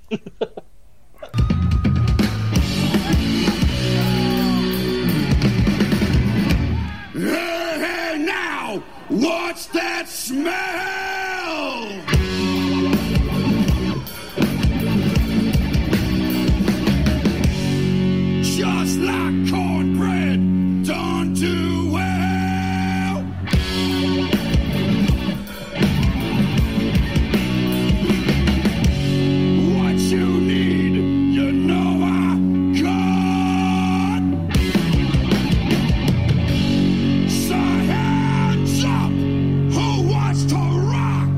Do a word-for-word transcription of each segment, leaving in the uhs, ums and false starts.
Hey, now, what's that smell? Just like cornbread done too well. What you need, you know I got. So hands up, who wants to rock?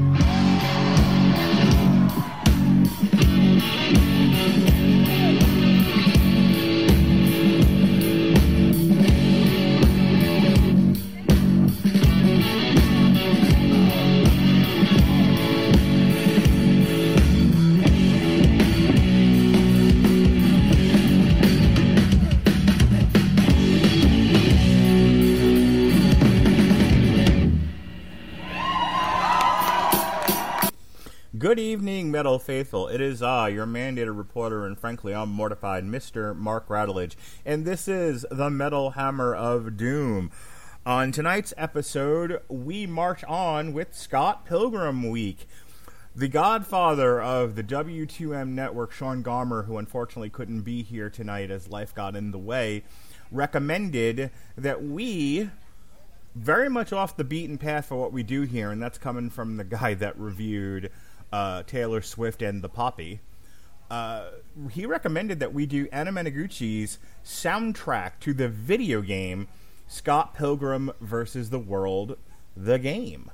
Good evening, Metal Faithful. It is I, your mandated reporter, and frankly, I'm mortified, Mister Mark Radulich, and this is the Metal Hammer of Doom. On tonight's episode, we march on with Scott Pilgrim Week. The godfather of the W two M network, Sean Garmer, who unfortunately couldn't be here tonight as life got in the way, recommended that we, very much off the beaten path for what we do here, and that's coming from the guy that reviewed uh, Taylor Swift and The Poppy, uh, he recommended that we do Anna Meneguchi's soundtrack to the video game Scott Pilgrim versus the World, the game.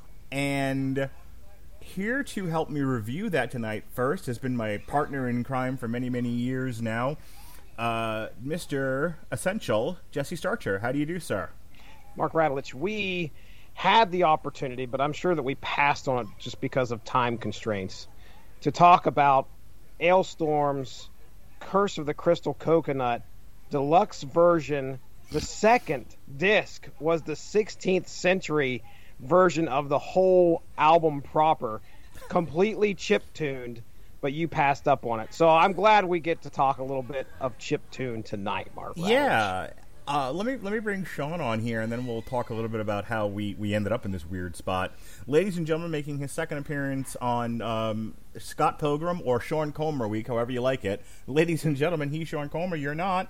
And here to help me review that tonight first has been my partner in crime for many, many years now, uh, Mister Essential, Jesse Starcher. How do you do, sir? Mark Radulich, we had the opportunity, but I'm sure that we passed on it just because of time constraints, to talk about Ailstorm's Curse of the Crystal Coconut deluxe version. The second disc was the sixteenth century version of the whole album proper, completely chip-tuned, but you passed up on it. So I'm glad we get to talk a little bit of chip-tune tonight, Mark Radulich. Yeah. Uh, let me let me bring Sean on here, and then we'll talk a little bit about how we, we ended up in this weird spot. Ladies and gentlemen, making his second appearance on um, Scott Pilgrim or Sean Comer Week, however you like it. Ladies and gentlemen, he's Sean Comer. You're not.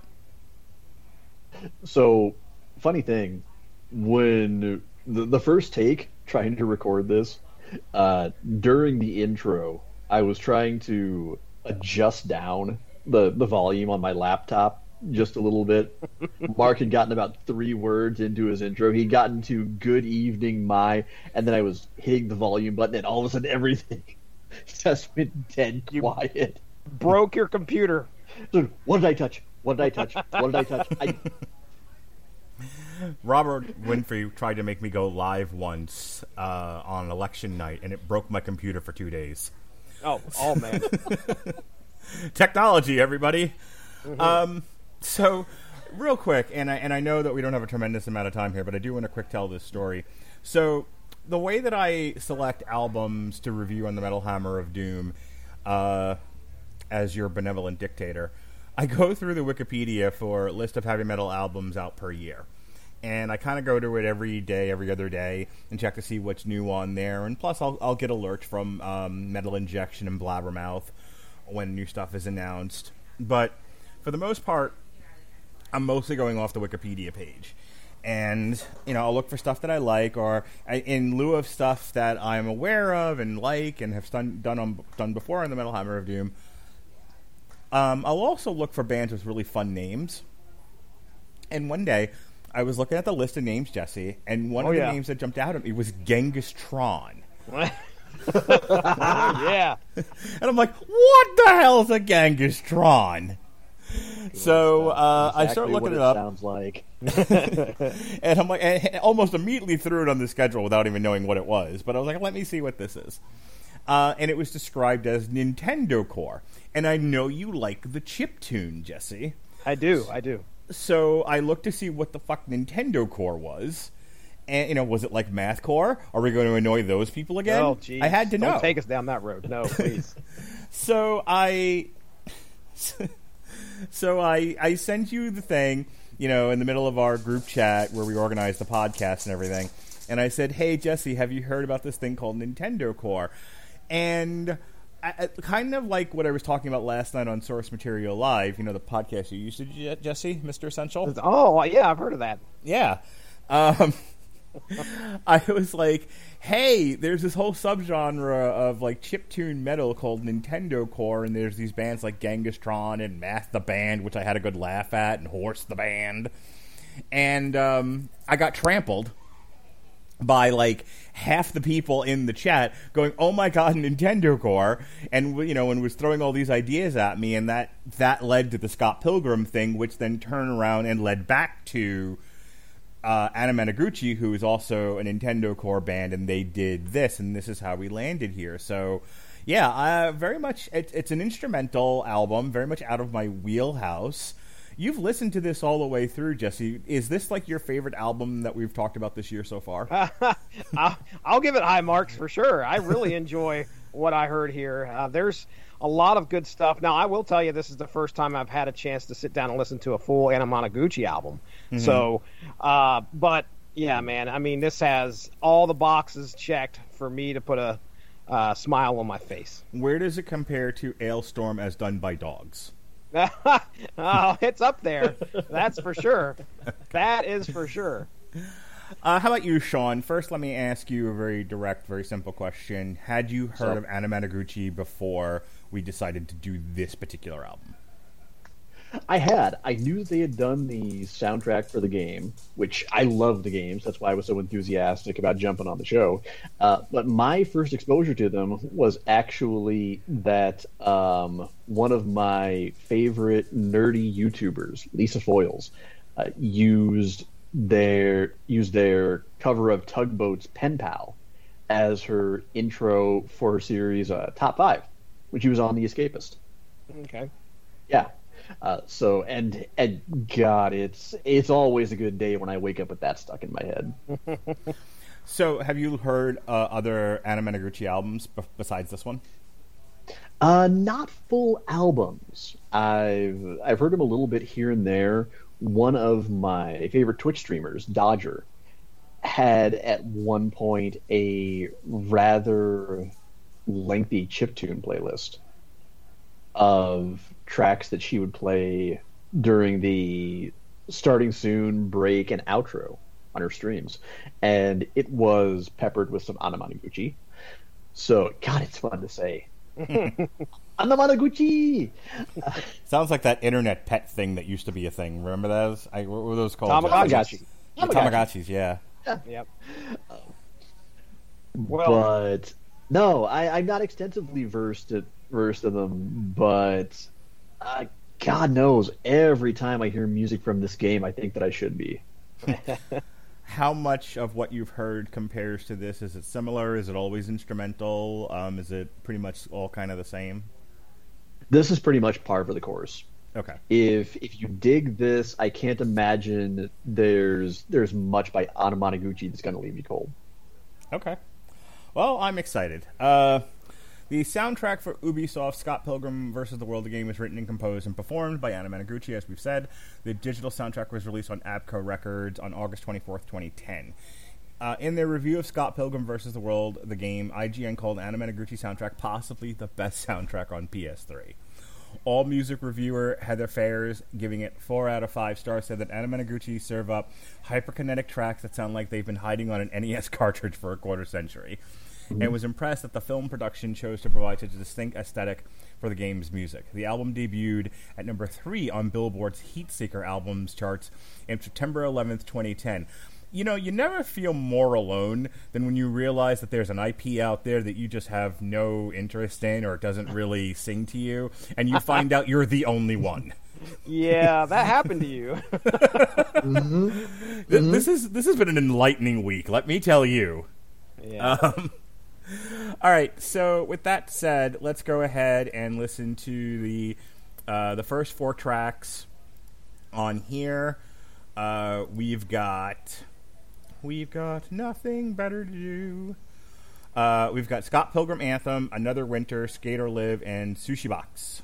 So, funny thing, when the, the first take, trying to record this, uh, during the intro, I was trying to adjust down the, the volume on my laptop just a little bit. Mark had gotten about three words into his intro. He'd gotten to "Good evening, my," and then I was hitting the volume button, and all of a sudden everything just went dead quiet. Broke your computer. So, what did I touch? What did I touch? What did I touch? I... Robert Winfrey tried to make me go live once uh, on election night, and it broke my computer for two days. Oh, oh man. Technology, everybody. Mm-hmm. Um, so, real quick, and I, and I know that we don't have a tremendous amount of time here, but I do want to quick tell this story. So, the way that I select albums to review on the Metal Hammer of Doom, uh, as your benevolent dictator, I go through the Wikipedia for a list of heavy metal albums out per year. And I kind of go to it every day, every other day, and check to see what's new on there. And plus, I'll, I'll get alerts from um, Metal Injection and Blabbermouth when new stuff is announced. But for the most part, I'm mostly going off the Wikipedia page. And, you know, I'll look for stuff that I like, or I, in lieu of stuff that I'm aware of and like and have done done, on, done before on the Metal Hammer of Doom. Um, I'll also look for bands with really fun names. And one day, I was looking at the list of names, Jesse, and one oh, of the yeah. names that jumped out at me was Genghis Tron. Yeah. And I'm like, what the hell's a Genghis Tron? So uh, exactly I start looking what it, it up. Sounds like. And I'm like, and almost immediately threw it on the schedule without even knowing what it was. But I was like, let me see what this is. Uh, and it was described as Nintendo Core. And I know you like the chiptune, Jesse. I do, I do. So I looked to see what the fuck Nintendo Core was. And, you know, was it like Math Core? Are we going to annoy those people again? Oh, geez. I had to know. Don't take us down that road. No, please. So I, so I, I sent you the thing, you know, in the middle of our group chat where we organized the podcast and everything, and I said, "Hey Jesse, have you heard about this thing called Nintendo Core?" And I, I, kind of like what I was talking about last night on Source Material Live, you know, the podcast you used to, Je- Jesse, Mister Essential. Oh yeah, I've heard of that. Yeah. Um, I was like, hey, there's this whole subgenre of like chiptune metal called Nintendo Core, and there's these bands like Gengistron and Math the Band, which I had a good laugh at, and Horse the Band. And um, I got trampled by like half the people in the chat going, oh my god, Nintendo Core, and you know, and was throwing all these ideas at me, and that that led to the Scott Pilgrim thing, which then turned around and led back to uh, Anna Managuchi, who is also a Nintendo Core band, and they did this, and this is how we landed here. So yeah, uh, very much it, it's an instrumental album, very much out of my wheelhouse. You've listened to this all the way through, Jesse. Is this like your favorite album that we've talked about this year so far? I'll, I'll give it high marks for sure. I really enjoy what I heard here. Uh, there's a lot of good stuff. Now, I will tell you, this is the first time I've had a chance to sit down and listen to a full Anna Managuchi album. Mm-hmm. So, uh, but yeah, man, I mean, this has all the boxes checked for me to put a uh, smile on my face. Where does it compare to Ailstorm as done by dogs? Oh, it's up there. That's for sure. That is for sure. Uh, how about you, Sean? First, let me ask you a very direct, very simple question. Had you heard so, of Anna Managuchi before we decided to do this particular album? I had. I knew they had done the soundtrack for the game, which I love the games. That's why I was so enthusiastic about jumping on the show. Uh, but my first exposure to them was actually that um, one of my favorite nerdy YouTubers, Lisa Foyles, uh, used their used their cover of Tugboat's Pen Pal as her intro for her series uh, Top Five, when she was on The Escapist. Okay. Yeah. Uh, so and and God, it's it's always a good day when I wake up with that stuck in my head. So, have you heard uh, other Anna Managuchi albums b- besides this one? Uh, not full albums. I've I've heard them a little bit here and there. One of my favorite Twitch streamers, Dodger, had at one point a rather lengthy chiptune playlist of tracks that she would play during the starting soon, break, and outro on her streams. And it was peppered with some Anna Managuchi. So, God, it's fun to say. Anna Managuchi! Sounds like that internet pet thing that used to be a thing. Remember those? I, what were those called? Tamagotchi. Yeah, Tamagotchis, yeah. Yep. Well, but no, I, I'm not extensively versed at, versed in them, but uh, God knows, every time I hear music from this game, I think that I should be. How much of what you've heard compares to this? Is it similar? Is it always instrumental? Um, is it pretty much all kind of the same? This is pretty much par for the course. Okay. If if you dig this, I can't imagine there's there's much by Anna Managuchi that's going to leave you cold. Okay. Well, I'm excited. Uh, the soundtrack for Ubisoft's Scott Pilgrim versus the World, the game, was written and composed and performed by Anna Managuchi, as we've said. The digital soundtrack was released on ABCO Records on August twenty-fourth, twenty ten. Uh, in their review of Scott Pilgrim versus the World, the game, I G N called Anna Managuchi's soundtrack possibly the best soundtrack on P S three. All music reviewer Heather Fairs, giving it four out of five stars, said that Anna Managuchi serve up hyperkinetic tracks that sound like they've been hiding on an N E S cartridge for a quarter century. Mm-hmm. And was impressed that the film production chose to provide such a distinct aesthetic for the game's music. The album debuted at number three on Billboard's Heatseeker albums charts in September eleventh, twenty ten. You know, you never feel more alone than when you realize that there's an I P out there that you just have no interest in or doesn't really sing to you, and you find out you're the only one. Yeah, that happened to you. mm-hmm. This, this is this has been an enlightening week, let me tell you. Yeah. Um, all right, so with that said, let's go ahead and listen to the uh, the first four tracks on here. Uh, we've got... We've got nothing better to do. Uh, we've got Scott Pilgrim Anthem, Another Winter, Skate or Live, and Sushi Box.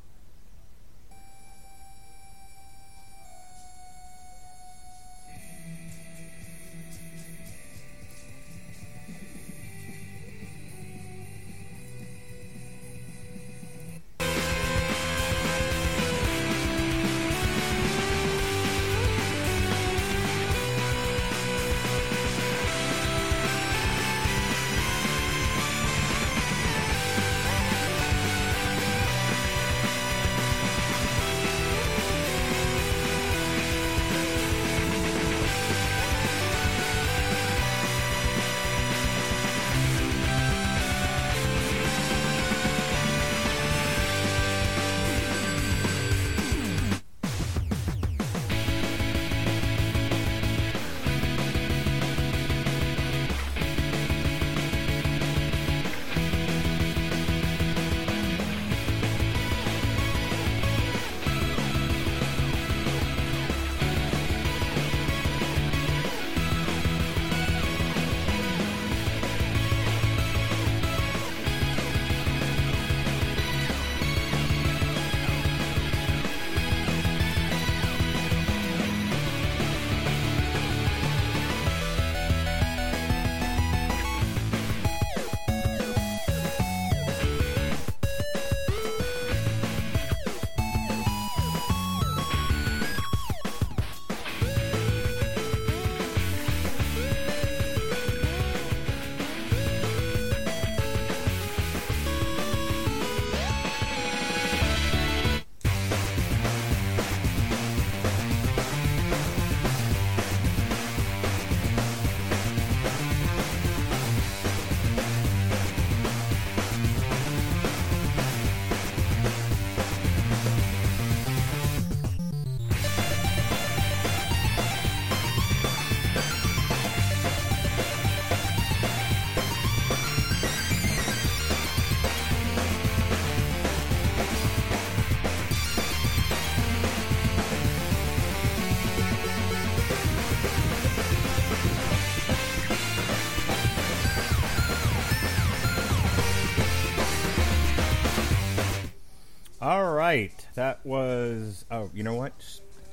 All right, that was. Oh, you know what?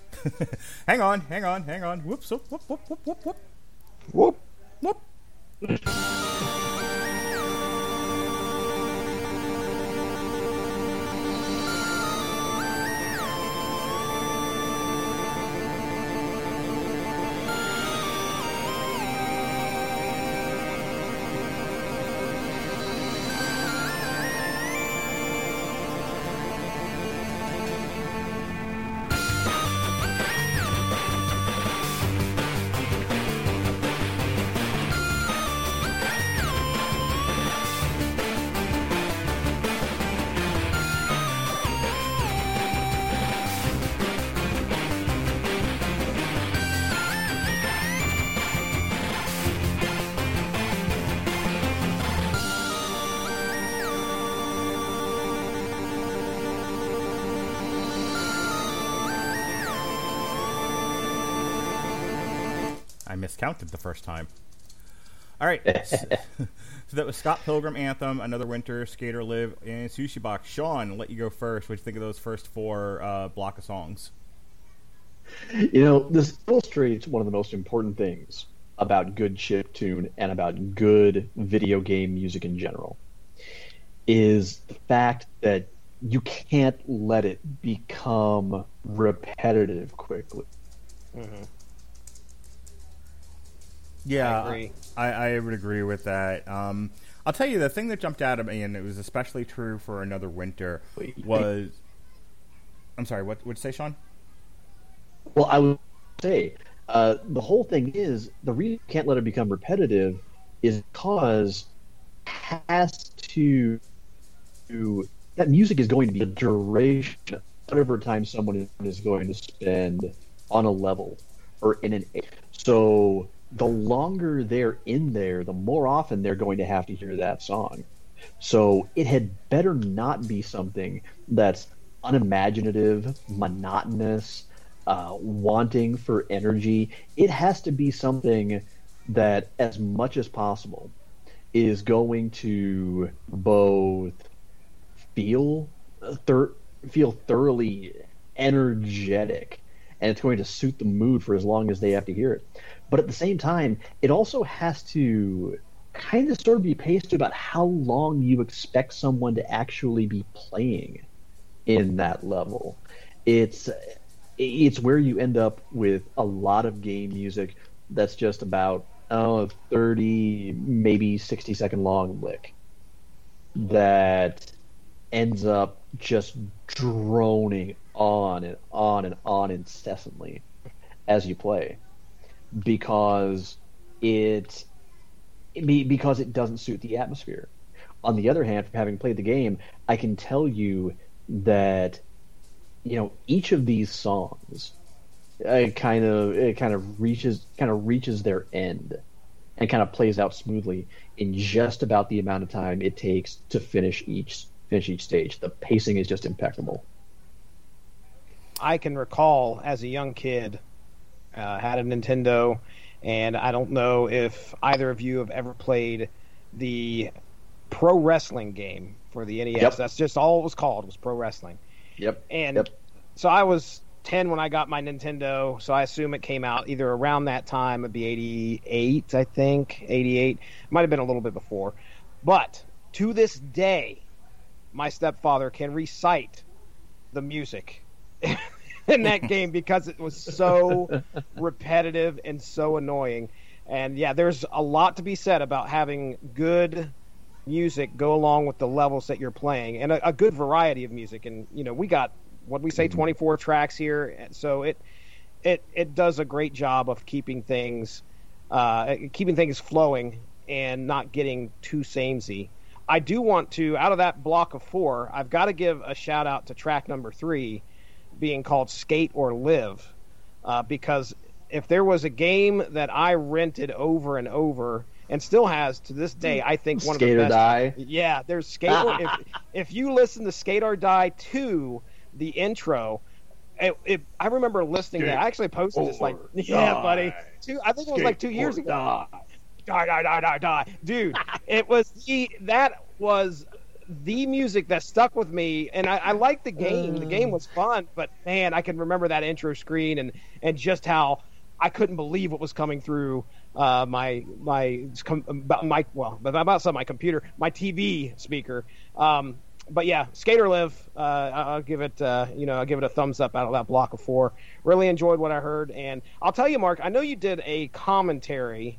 hang on, hang on, hang on. Whoops! Whoop! Whoop! Whoop! Whoop! Whoop! Whoop. Whoop! I miscounted the first time. All right. so, so that was Scott Pilgrim Anthem, Another Winter, Skate or Live, and Sushi Box. Sean, I'll let you go first. What do you think of those first four uh, block of songs? You know, this illustrates one of the most important things about good chiptune and about good video game music in general, is the fact that you can't let it become repetitive quickly. Mm-hmm. Yeah, I agree. I, I would agree with that. Um, I'll tell you, the thing that jumped out at me, and it was especially true for Another Winter, was... I'm sorry, what would you say, Sean? Well, I would say, uh, the whole thing is, the reason you can't let it become repetitive is because it has to... to that music is going to be the duration of whatever time someone is going to spend on a level or in an... So... the longer they're in there, the more often they're going to have to hear that song. So it had better not be something that's unimaginative, monotonous, uh, wanting for energy. It has to be something that, as much as possible, is going to both feel thir- feel thoroughly energetic, and it's going to suit the mood for as long as they have to hear it. But at the same time, it also has to kind of sort of be paced about how long you expect someone to actually be playing in that level. It's it's where you end up with a lot of game music that's just about oh, thirty, maybe sixty second long lick that ends up just droning on and on and on incessantly as you play, because it because it doesn't suit the atmosphere. On the other hand, from having played the game, I can tell you that, you know, each of these songs it kind of it kind of reaches kind of reaches their end and kind of plays out smoothly in just about the amount of time it takes to finish each finish each stage. The pacing is just impeccable. I can recall as a young kid, uh, had a Nintendo, and I don't know if either of you have ever played the pro wrestling game for the N E S. Yep. That's just all it was called, was pro wrestling. Yep. And yep. so I was ten when I got my Nintendo, so I assume it came out either around that time. It'd be eighty-eight, I think, eighty-eight. It might have been a little bit before. But to this day, my stepfather can recite the music in that game because it was so repetitive and so annoying. And yeah, there's a lot to be said about having good music go along with the levels that you're playing, and a, a good variety of music. And you know, we got what we say twenty-four tracks here, so it it it does a great job of keeping things uh, keeping things flowing and not getting too samey. I do want to, out of that block of four, I've got to give a shout out to track number three, being called Skate or Live, uh, because if there was a game that I rented over and over, and still has to this day, I think one Skate of the or best. Die. Yeah, there's Skate or if, if you listen to Skate or Die two, the intro, it, it, I remember listening to that. I actually posted this like, yeah, die. buddy. Two, I think it was like two years or ago. die. Die, die, die, die, die. Dude, it was the, that was the music that stuck with me, and I, I liked the game. The game was fun, but man, I can remember that intro screen and, and just how I couldn't believe what was coming through uh, my my my well, about some my computer, my T V speaker. Um, but yeah, Skate or Live. Uh, I'll give it uh, you know I'll give it a thumbs up out of that block of four. Really enjoyed what I heard, and I'll tell you, Mark, I know you did a commentary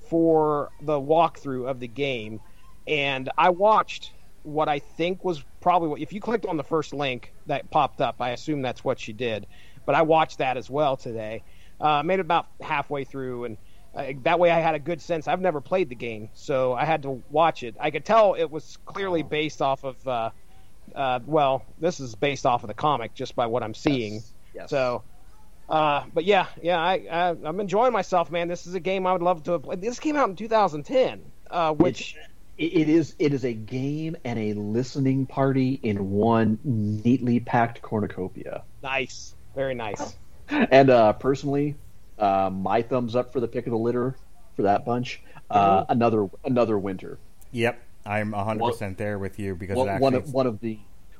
for the walkthrough of the game, and I watched what I think was probably what, if you clicked on the first link that popped up, I assume that's what you did. But I watched that as well today. Uh, made it about halfway through, and uh, that way I had a good sense. I've never played the game, so I had to watch it. I could tell it was clearly based off of, uh, uh, well, this is based off of the comic just by what I'm seeing. Yes. Yes. So, uh, but yeah, yeah, I, I, I'm enjoying myself, man. This is a game I would love to have played. This came out in two thousand ten, uh, which... It, it is it is a game and a listening party in one neatly packed cornucopia. Nice. Very nice. And uh, personally, uh, my thumbs up for the pick of the litter for that bunch. Uh, Mm-hmm. Another another winter. Yep, I'm one hundred percent there with you because One, it actually one of one of the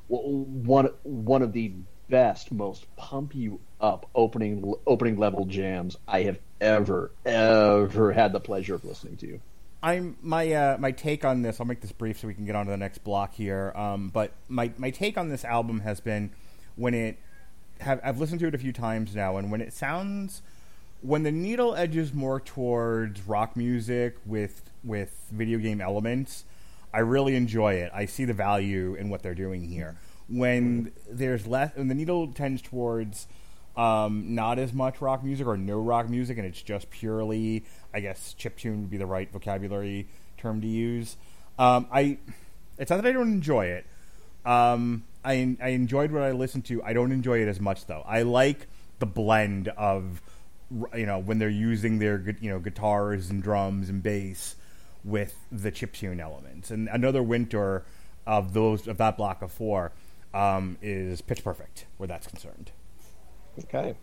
one one of the best, most pump you up opening opening level jams I have ever ever had the pleasure of listening to. I'm my uh, my take on this. I'll make this brief so we can get on to the next block here. Um, but my my take on this album has been when it have I've listened to it a few times now, and when it sounds when the needle edges more towards rock music with with video game elements, I really enjoy it. I see the value in what they're doing here. When there's less, when the needle tends towards Um, not as much rock music or no rock music, and it's just purely, I guess, chiptune would be the right vocabulary term to use. Um, I, it's not that I don't enjoy it. Um, I I enjoyed what I listened to. I don't enjoy it as much though. I like the blend of, you know, when they're using their you know guitars and drums and bass with the chiptune elements. And Another Winter of those of that block of four um, is pitch perfect where that's concerned. Okay.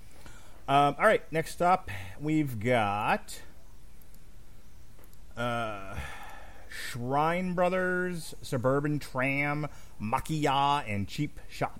Um, all right, next up, we've got... Uh, Shrine Brothers, Suburban Tram, Makia, and Cheap Shop.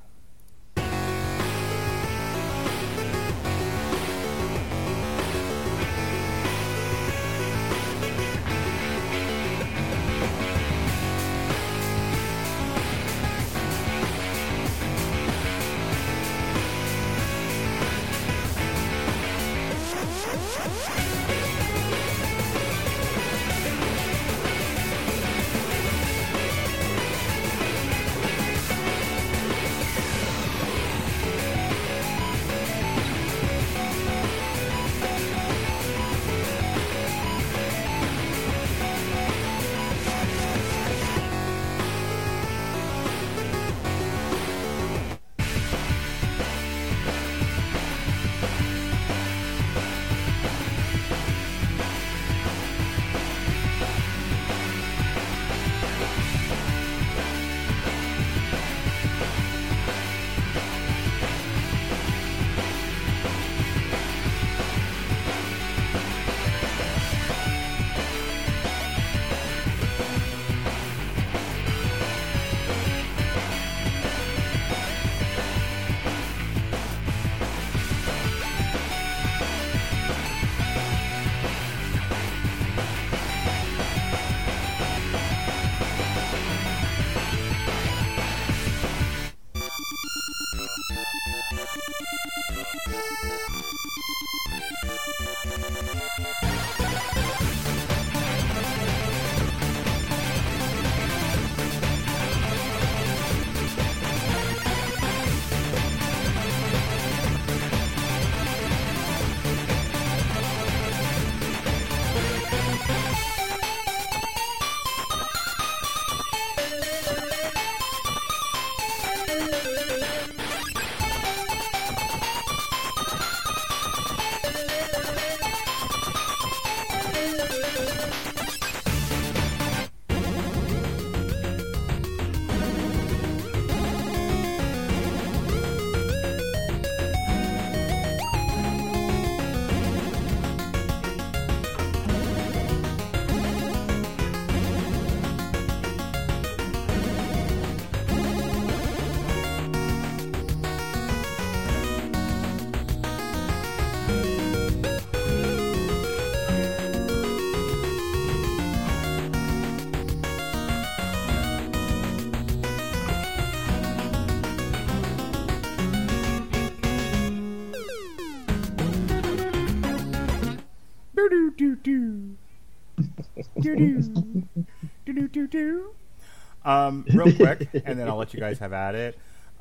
Um, real quick, and then I'll let you guys have at it.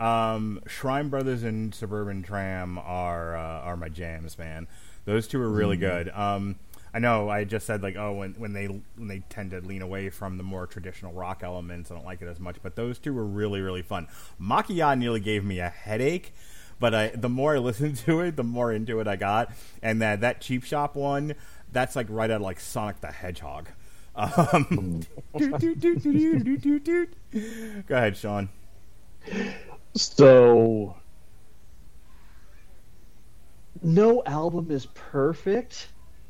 Um, Shrine Brothers and Suburban Tram are uh, are my jams, man. Those two are really mm. good. Um, I know I just said like, oh, when when they when they tend to lean away from the more traditional rock elements, I don't like it as much. But those two were really really fun. Makia nearly gave me a headache, but I, the more I listened to it, the more into it I got. And that that Cheap Shop one, that's like right out of like Sonic the Hedgehog. Um, Go ahead, Sean. So, no album is perfect.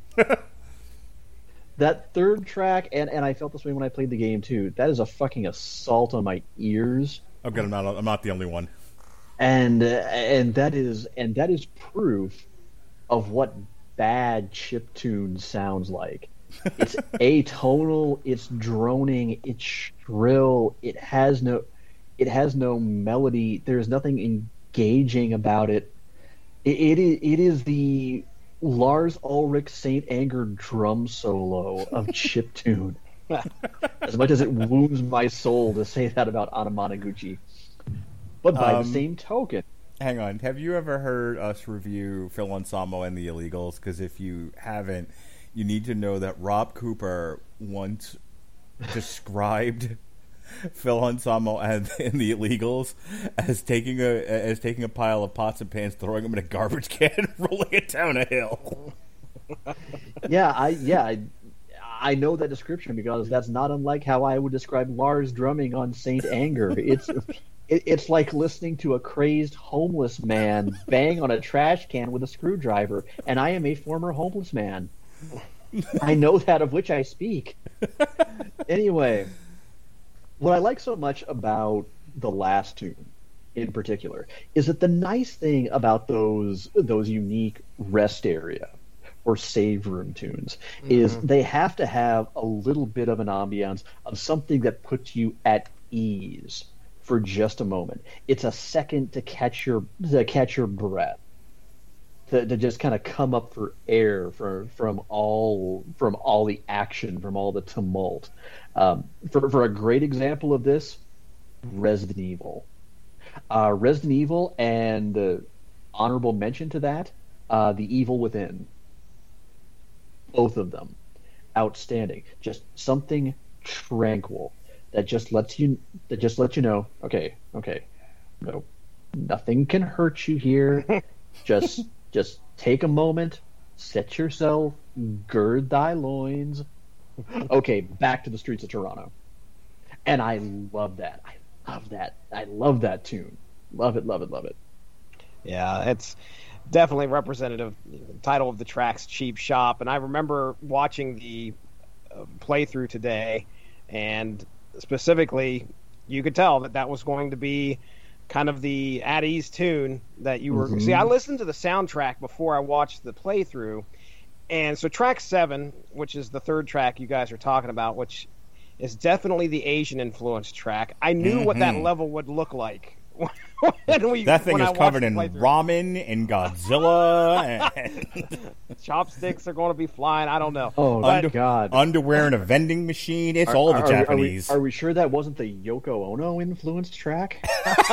That third track, and, and I felt this way when I played the game too. That is a fucking assault on my ears. Oh, good. I'm not. I'm not the only one. And uh, and that is and that is proof of what bad chiptune sounds like. It's atonal, it's droning, it's shrill, it has no it has no melody, there's nothing engaging about it. It it is, it is the Lars Ulrich Saint Anger drum solo of chiptune. As much as it wounds my soul to say that about Anamanaguchi. But by um, the same token, hang on, have you ever heard us review Phil Anselmo and the Illegals? Because if you haven't, you need to know that Rob Cooper once described Phil Anselmo and, and the Illegals as taking a as taking a pile of pots and pans, throwing them in a garbage can, and rolling it down a hill. Yeah, I yeah I, I know that description because that's not unlike how I would describe Lars drumming on Saint Anger. It's it, it's like listening to a crazed homeless man bang on a trash can with a screwdriver, and I am a former homeless man. I know that of which I speak. Anyway, what I like so much about the last tune in particular is that the nice thing about those those unique rest area or save room tunes mm-hmm. is they have to have a little bit of an ambiance of something that puts you at ease for just a moment. It's a second to catch your to catch your breath. To, to just kind of come up for air from from all from all the action, from all the tumult. Um, for for a great example of this, Resident Evil, uh, Resident Evil, and uh, honorable mention to that, uh, The Evil Within. Both of them, outstanding. Just something tranquil that just lets you that just lets you know, okay, okay, no, nothing can hurt you here. just Just take a moment, set yourself, gird thy loins. Okay, back to the streets of Toronto. And I love that. I love that. I love that tune. Love it, love it, love it. Yeah, it's definitely representative. Title of the track's Cheap Shop. And I remember watching the uh, playthrough today, and specifically, you could tell that that was going to be kind of the at ease tune that you were. Mm-hmm. See, I listened to the soundtrack before I watched the playthrough, and so track seven, which is the third track you guys are talking about, which is definitely the Asian influenced track. I knew mm-hmm. what that level would look like. when we, that thing when is I covered in ramen and Godzilla. And chopsticks are going to be flying. I don't know. Oh, my God. Underwear in a vending machine. It's are, all the are, Japanese. Are we, are we sure that wasn't the Yoko Ono influenced track?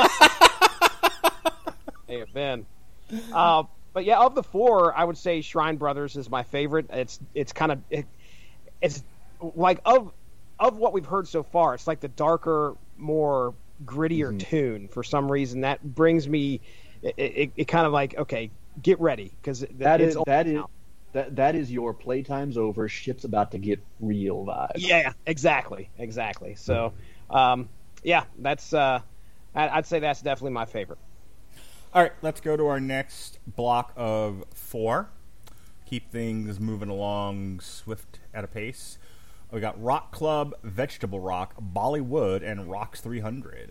May have been. Uh, but yeah, of the four, I would say Shrine Brothers is my favorite. It's it's kind of it, it's like of of what we've heard so far. It's like the darker, more grittier mm-hmm. tune. For some reason, that brings me. It, it, it kind of like okay, get ready because that is that is that that is your playtime's over. Shit's about to get real vibe. Yeah, exactly, exactly. So, um, yeah, that's uh, I, I'd say that's definitely my favorite. All right, let's go to our next block of four. Keep things moving along swift at a pace. We got Rock Club, Vegetable Rock, Bollywood, and Rocks three hundred.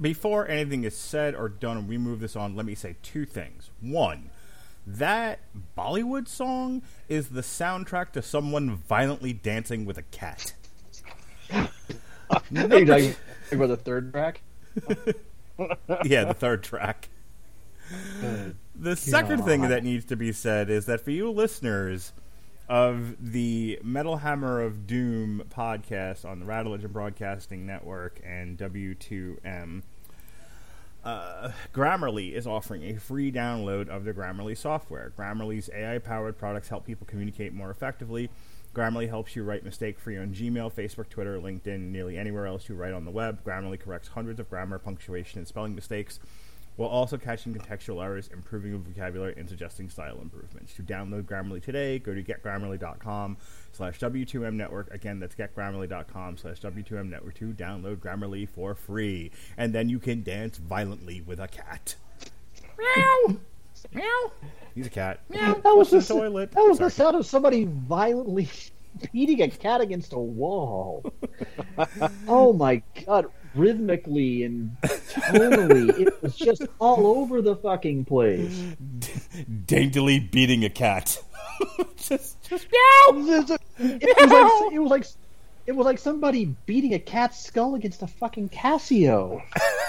before anything is said or done and we move this on, let me say two things. One, that Bollywood song is the soundtrack to someone violently dancing with a cat. Are you talking about the third track? Yeah, the third track. The second God. thing that needs to be said is that for you listeners of the Metal Hammer of Doom podcast on the Rattledge and Broadcasting Network and W two M, uh, Grammarly is offering a free download of the Grammarly software. Grammarly's A I-powered products help people communicate more effectively. Grammarly helps you write mistake-free on Gmail, Facebook, Twitter, LinkedIn, and nearly anywhere else you write on the web. Grammarly corrects hundreds of grammar, punctuation, and spelling mistakes, while also catching contextual errors, improving your vocabulary, and suggesting style improvements. To download Grammarly today, go to getgrammarly.com slash W2M network. Again, that's getgrammarly.com slash W2M network to download Grammarly for free. And then you can dance violently with a cat. Meow! Meow! He's a cat. Meow! That was the, the toilet. That was Sorry. the sound of somebody violently beating a cat against a wall. Oh my god. Rhythmically and tonally, it was just all over the fucking place. Daintily beating a cat. just, just meow. It was, like, it was like it was like somebody beating a cat's skull against a fucking Casio.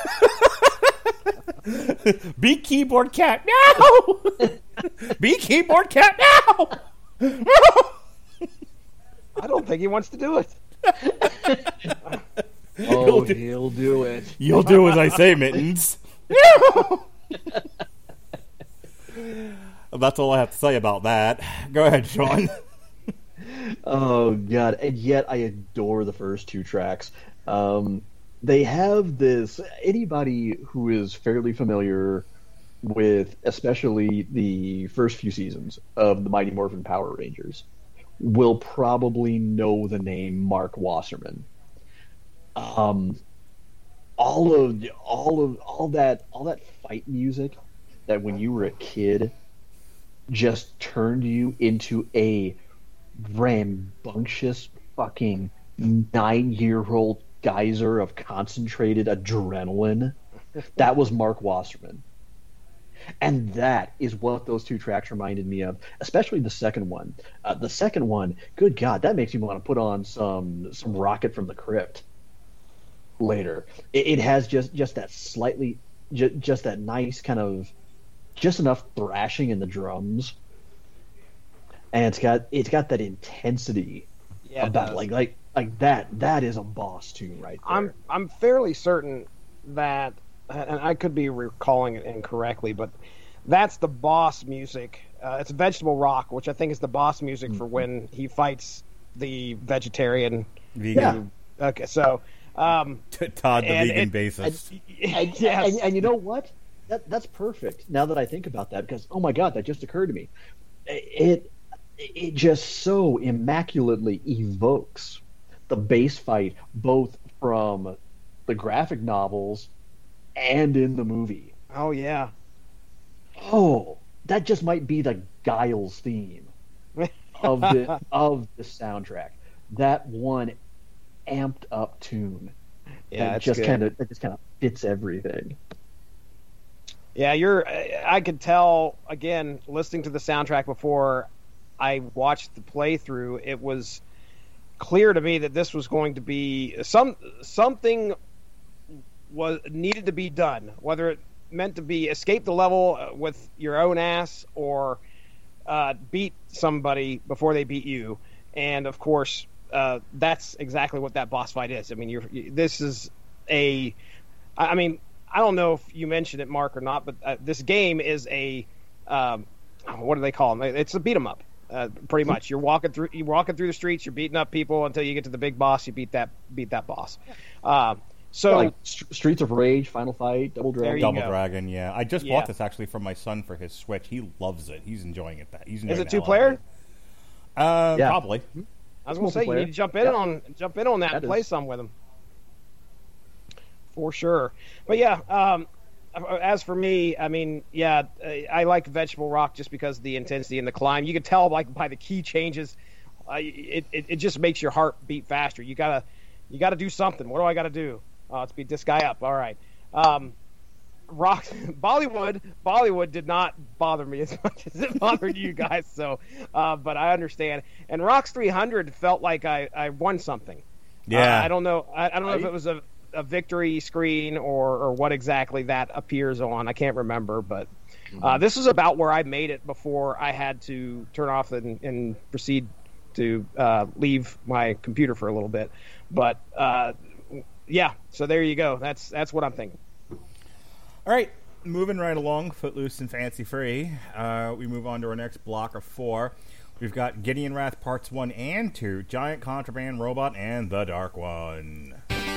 Be keyboard cat meow. Be keyboard cat meow. I don't think he wants to do it. Oh, do- he'll do it. You'll do as I say, Mittens. That's all I have to say about that. Go ahead, Sean. Oh god, and yet I adore the first two tracks. Um, they have this. Anybody who is fairly familiar with, especially the first few seasons of the Mighty Morphin Power Rangers, will probably know the name Mark Wasserman. Um, all of all of all that all that fight music that when you were a kid just turned you into a rambunctious fucking nine-year-old geyser of concentrated adrenaline. That was Mark Wasserman. And that is what those two tracks reminded me of, especially the second one. Uh, the second one, good God, that makes me want to put on some some Rocket from the Crypt later. It, it has just, just that slightly, ju- just that nice kind of, just enough thrashing in the drums, and it's got it's got that intensity Yeah, it about does. like like like that. That is a boss tune right there. I'm I'm fairly certain that, and I could be recalling it incorrectly, but that's the boss music. Uh, it's Vegetable Rock, which I think is the boss music Mm-hmm. for when he fights the vegetarian. Vegan. Okay, so um, Todd, the And vegan it- bassist. and, yes. and, and you know what? That that's perfect. Now that I think about that, because oh my god, that just occurred to me. It it just so immaculately evokes the bass fight, both from the graphic novels and in the movie. oh yeah, Oh, that just might be the Giles theme of the of the soundtrack. That one amped up tune. yeah, that it's just good. kind of that just kind of fits everything. Yeah, you're. I could tell again listening to the soundtrack before I watched the playthrough. It was clear to me that this was going to be some something was needed to be done, whether it meant to be escape the level with your own ass or uh, beat somebody before they beat you. And of course, uh, that's exactly what that boss fight is. I mean, you're. This is a. I mean. I don't know if you mentioned it, Mark, or not, but uh, this game is a um, what do they call them? It's a beat 'em up, uh, pretty much. You're walking through, you're walking through the streets, you're beating up people until you get to the big boss. You beat that, beat that boss. Uh, so like St- Streets of Rage, Final Fight, Double There Dragon. you Double go. Dragon, yeah. I just Yeah. bought this actually from my son for his Switch. He loves it. He's enjoying it. That he's enjoying is it the two hell out of player? it. Uh, Yeah. Probably. I was going to say you multiplayer. need to jump in Yep. on jump in on that, That and play is. some with them for sure. But yeah. Um, As for me, I mean, yeah, I like Vegetable Rock just because of the intensity and the climb. You can tell, like, by the key changes, uh, it, it it just makes your heart beat faster. You gotta you gotta do something. What do I gotta do? Oh, let's beat this guy up. All right. Um, Rock Bollywood Bollywood did not bother me as much as it bothered you guys. So, uh, but I understand. And Rocks three hundred felt like I, I won something. Yeah, uh, I don't know. I, I don't know if it was a, a victory screen or or what exactly that appears on. I can't remember, but uh, this is about where I made it before I had to turn off and, and proceed to uh, leave my computer for a little bit. But uh, yeah, so there you go. That's that's what I'm thinking. All right, moving right along, Footloose and Fancy Free. Uh, we move on to our next block of four. We've got Gideon Wrath Parts one and two, Giant Contraband Robot, and The Dark One.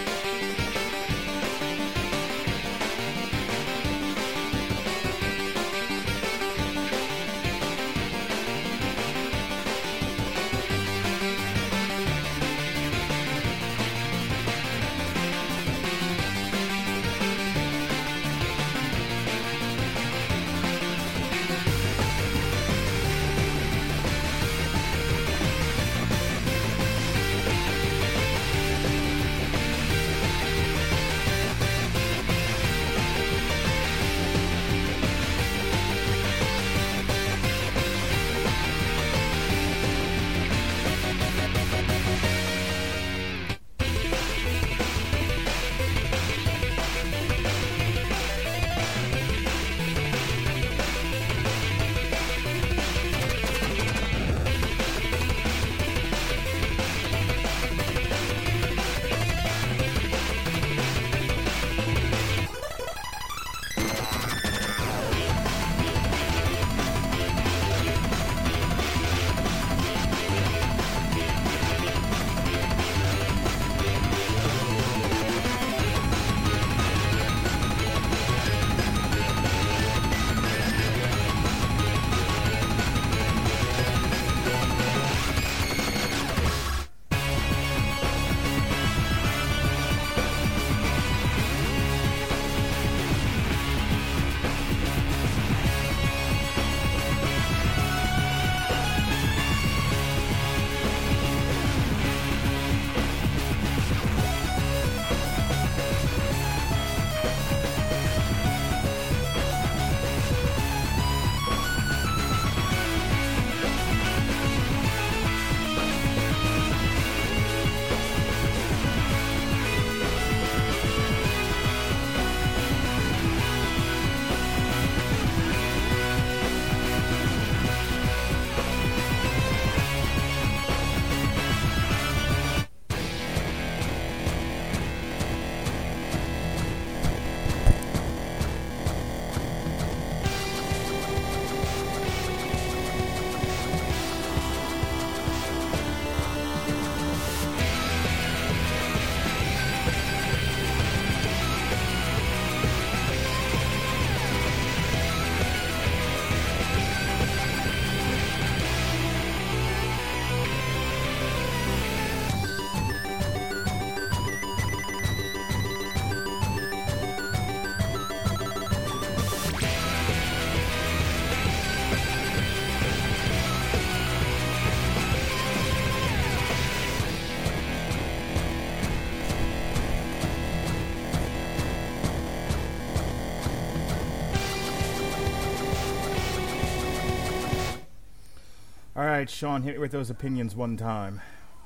All right, Sean, hit me with those opinions one time.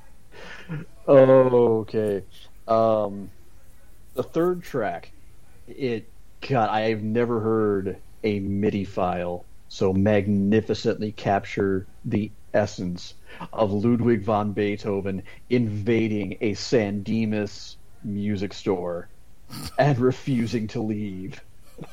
Okay. Um, the third track, it, God, I have never heard a MIDI file so magnificently capture the essence of Ludwig von Beethoven invading a San Dimas music store and refusing to leave.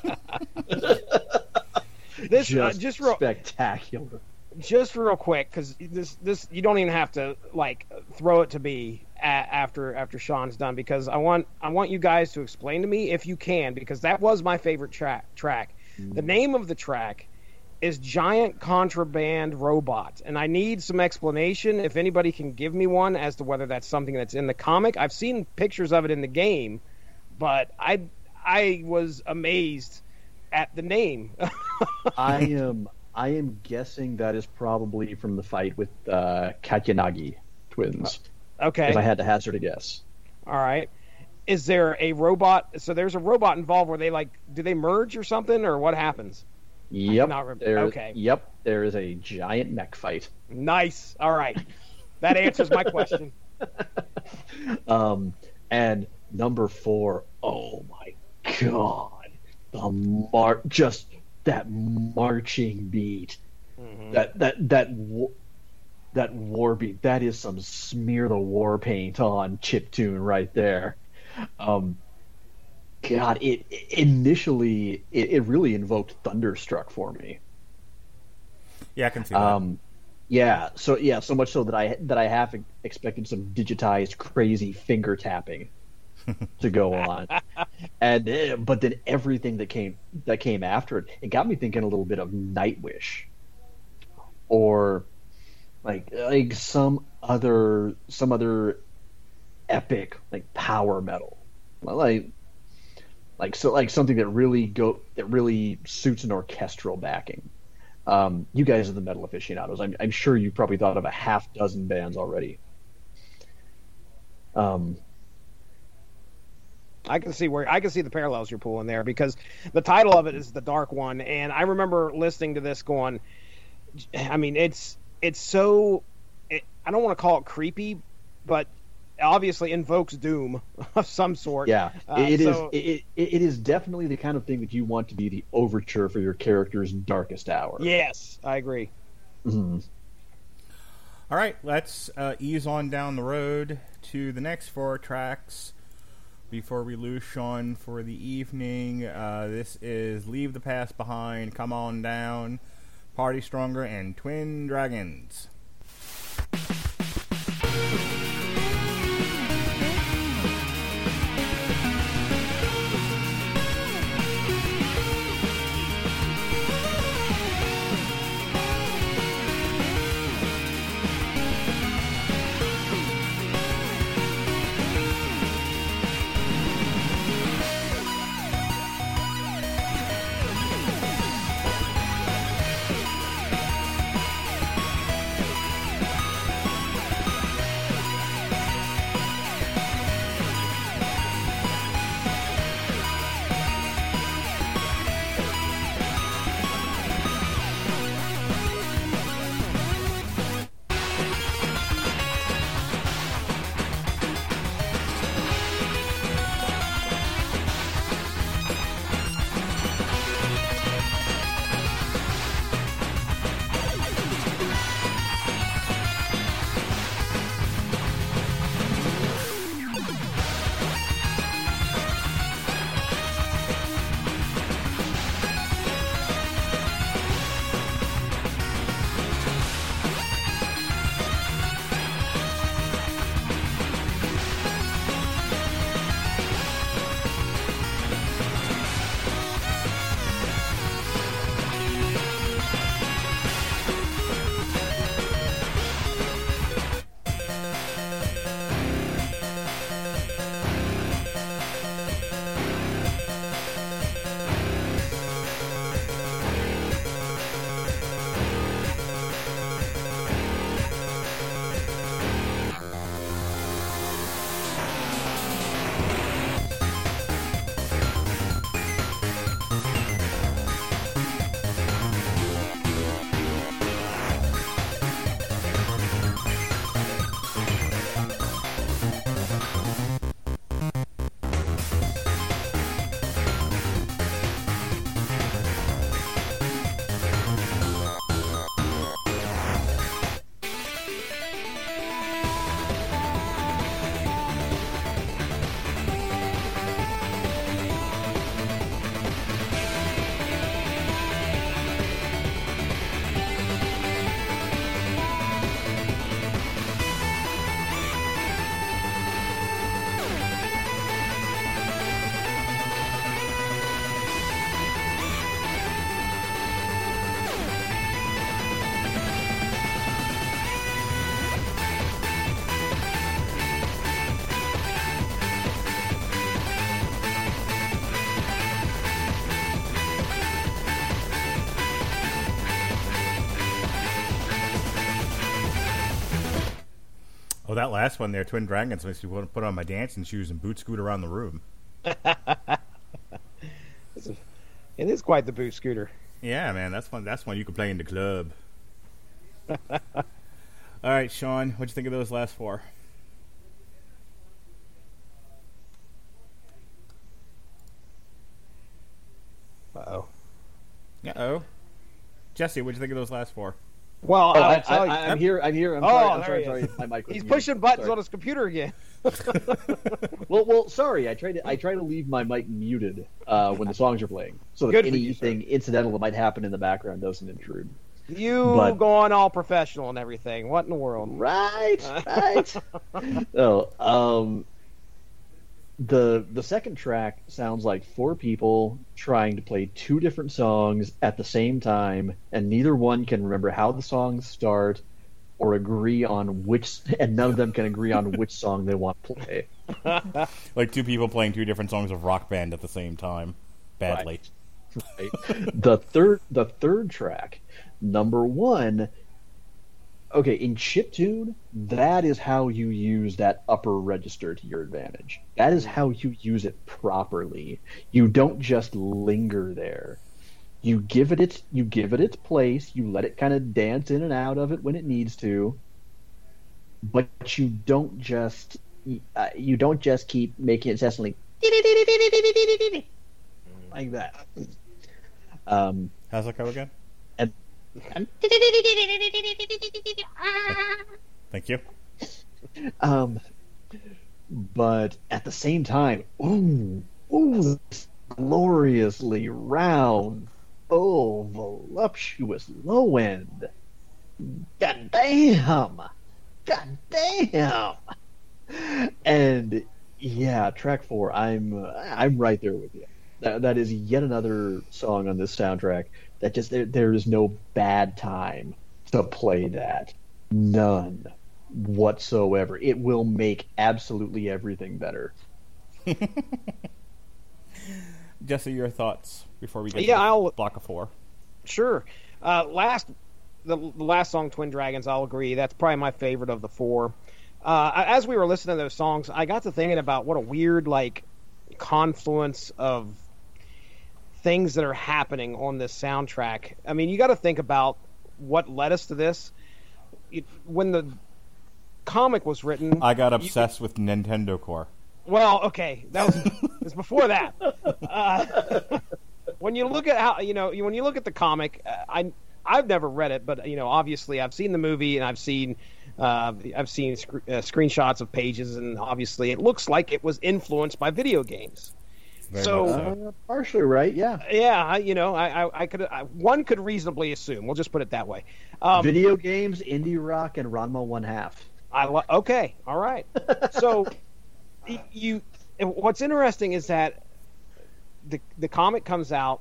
This just, uh, just real, spectacular. Just real quick, because this this you don't even have to like throw it to me a- after after Sean's done, because I want I want you guys to explain to me if you can, because that was my favorite track. Track. Mm. The name of the track is Giant Contraband Robot, and I need some explanation if anybody can give me one as to whether that's something that's in the comic. I've seen pictures of it in the game, but I I was amazed at the name. I am I am guessing that is probably from the fight with uh, Katyanagi twins. Okay. If I had to hazard a guess. All right. is there a robot? So there's a robot involved where they like, do they merge or something, or what happens? Yep. cannot remember. There, Okay. Yep. There is a giant mech fight. Nice. All right. That answers my question. Um, and number four, oh my god, the mar just that marching beat, Mm-hmm. that that that wa- that war beat. That is some smear the war paint on chiptune right there. Um, God, it, it initially it, it really invoked Thunderstruck for me. Yeah, I can see that. Um, yeah, so yeah, so much so that I that I have expected some digitized crazy finger tapping to go on, and uh, but then everything that came that came after it, it got me thinking a little bit of Nightwish, or like like some other some other epic like power metal, like like so like something that really go that really suits an orchestral backing. Um, you guys are the metal aficionados. I'm, I'm sure you probably thought of a half dozen bands already. Um, I can see where I can see the parallels you're pulling there, because the title of it is The Dark One, and I remember listening to this going, I mean, it's it's so it, I don't want to call it creepy, but obviously invokes doom of some sort. yeah, Uh, it is. so- It, it, it is definitely the kind of thing that you want to be the overture for your character's darkest hour. Yes, I agree. Mhm. All right, let's uh, ease on down the road to the next four tracks before we lose Sean for the evening. Uh, this is Leave the Past Behind, Come On Down, Party Stronger, and Twin Dragons. that last one there, Twin Dragons, makes me want to put on my dancing shoes and boot scoot around the room. It is quite the boot scooter. Yeah, man, that's one. That's one you can play in the club. All right, Sean, what'd you think of those last four? Uh-oh. Uh-oh. Jesse, what'd you think of those last four? Well, Oh, I'll I, tell you. I, I'm here. I'm here. I'm Oh, sorry. I'm there sorry. he sorry. is. My mic was He's muted. pushing buttons Sorry. on his computer again. Well, well, sorry. I try to I try to leave my mic muted uh, when the songs are playing, so that Good for you, anything incidental that might happen in the background doesn't intrude. You But- going all professional and everything. What in the world? Right, right. Oh, um, the the second track sounds like four people trying to play two different songs at the same time, and neither one can remember how the songs start or agree on which, and none of them can agree on which song they want to play. Like two people playing two different songs of Rock Band at the same time, badly. Right. The third, the third track, number one. Okay, in chiptune, that is how you use that upper register to your advantage. That is how you use it properly. You don't just linger there. You give it its you give it its place. You let it kind of dance in and out of it when it needs to. But you don't just uh, you don't just keep making it incessantly like that. Um, How's that go again? and Thank you. Um, but at the same time, ooh, ooh, gloriously round, oh, voluptuous low end. God damn, God damn. And yeah, track four, I'm I'm right there with you. That that is yet another song on this soundtrack that just there there is no bad time to play that. None whatsoever. It will make absolutely everything better. Jesse, your thoughts before we get Yeah, to the I'll- block of four. Sure. Uh, last, the, the last song, Twin Dragons, I'll agree. That's probably my favorite of the four. Uh, as we were listening to those songs, I got to thinking about what a weird, like, confluence of things that are happening on this soundtrack. I mean, you got to think about what led us to this. It, when the comic was written, I got you- obsessed with Nintendo Core. Well, okay, that was, it was before that. Uh, when you look at how you know when you look at the comic, uh, I I've never read it, but you know obviously I've seen the movie and I've seen uh, I've seen sc- uh, screenshots of pages, and obviously it looks like it was influenced by video games. Very So- much so. Uh, partially right, yeah. Yeah, I, you know I I, I could I, one could reasonably assume. We'll just put it that way. Um, Video games, indie rock, and Ranma One Half. I lo- okay, all right. So y- you, and what's interesting is that the the comic comes out,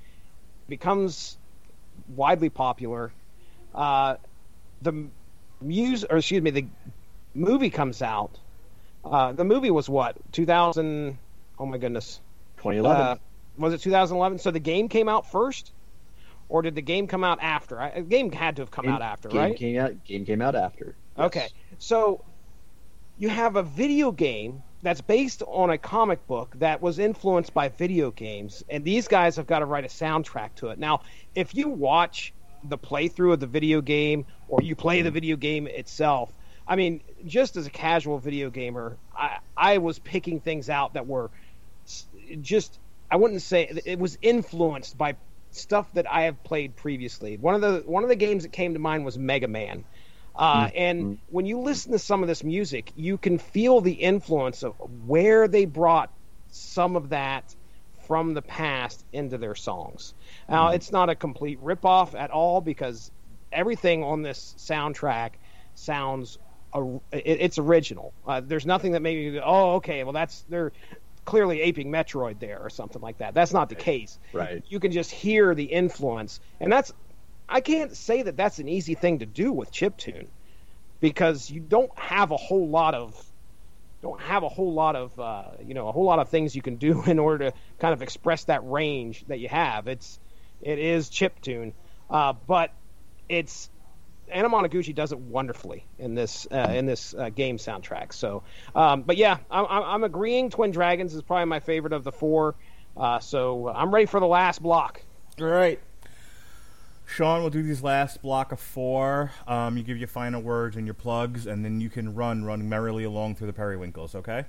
becomes widely popular. Uh, the muse, or excuse me, the movie comes out. Uh, the movie was what two thousand? Oh my goodness, twenty eleven. uh, was it two thousand eleven? So the game came out first, or did the game come out after? I, the game had to have come game, out after, game right? Came out, game came out after. Okay, so you have a video game that's based on a comic book that was influenced by video games, and these guys have got to write a soundtrack to it. Now, if you watch the playthrough of the video game or you play the video game itself, I mean, just as a casual video gamer, I, I was picking things out that were s- just, I wouldn't say, it was influenced by stuff that I have played previously. One of the one of the games that came to mind was Mega Man. Uh, and when you listen to some of this music, you can feel the influence of where they brought some of that from the past into their songs. Now, it's not a complete ripoff at all because everything on this soundtrack sounds it, it's original. Uh, there's nothing that made you go, oh, okay, well that's they're clearly aping Metroid there or something like that. That's not the case. Right. You can just hear the influence, and that's I can't say that that's an easy thing to do with chiptune because you don't have a whole lot of don't have a whole lot of uh, you know a whole lot of things you can do in order to kind of express that range that you have. It's it is chiptune, uh, but it's Anna Monoguchi does it wonderfully in this uh, in this uh, game soundtrack. So, um, but yeah, I'm, I'm I'm agreeing. Twin Dragons is probably my favorite of the four. Uh, so I'm ready for the last block. All right. Sean will do these last block of four. Um, you give your final words and your plugs, and then you can run, run merrily along through the periwinkles, okay?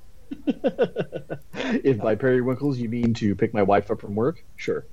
If by periwinkles you mean to pick my wife up from work, sure.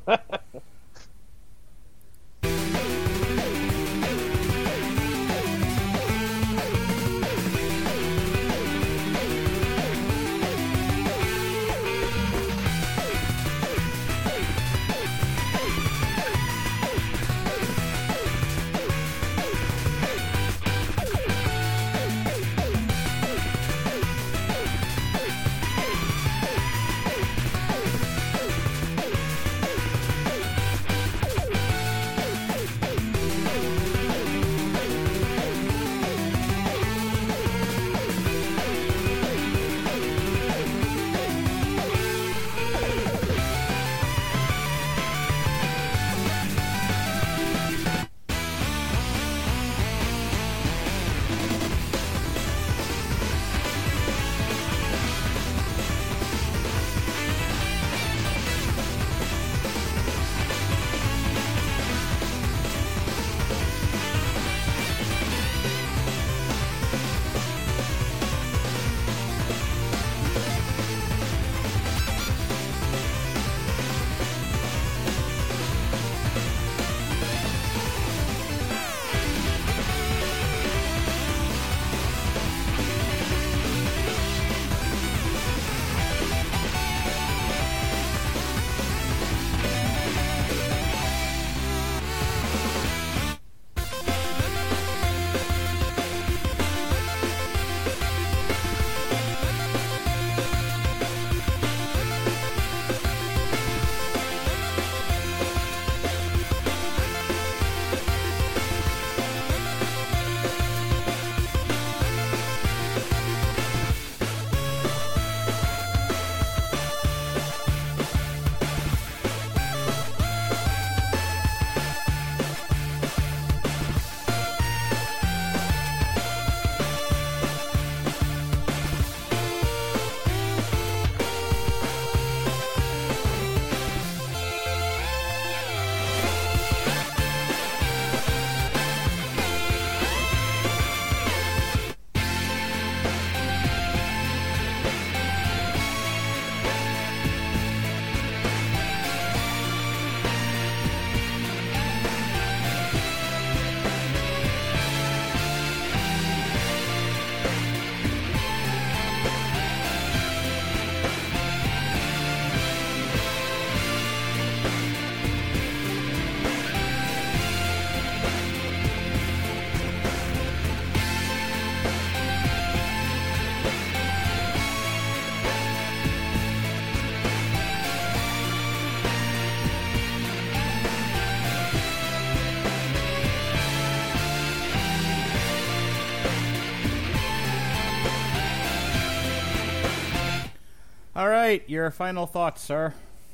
All right, your final thoughts, sir.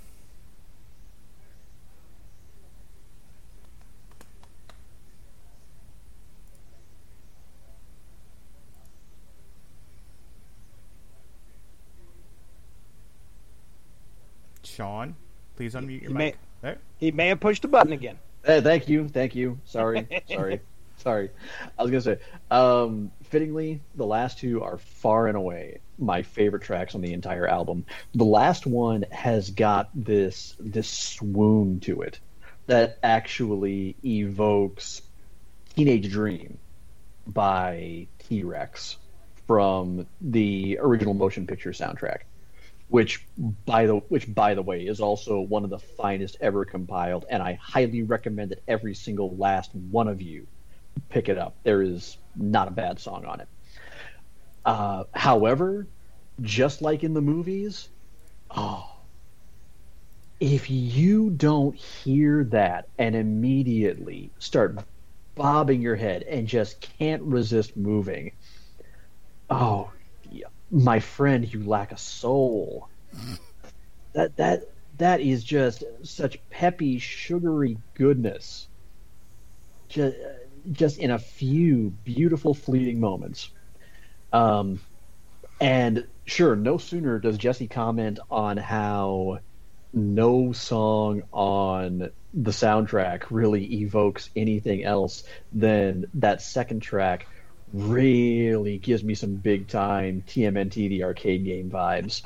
Sean, please unmute your He mic. may- There. He may have pushed a button again. Hey, thank you, thank you. Sorry, sorry, sorry. I was gonna say, um, fittingly, the last two are far and away my favorite tracks on the entire album. The last one has got this this swoon to it that actually evokes "Teenage Dream" by T-Rex from the original motion picture soundtrack. Which by the which by the way is also one of the finest ever compiled, and I highly recommend that every single last one of you pick it up. There is not a bad song on it. Uh, however, just like in the movies, oh, if you don't hear that and immediately start bobbing your head and just can't resist moving, oh. My friend, you lack a soul. That that that is just such peppy, sugary goodness. Just, just in a few beautiful fleeting moments. Um, and sure, no sooner does Jesse comment on how no song on the soundtrack really evokes anything else than that second track really gives me some big time T M N T the arcade game vibes.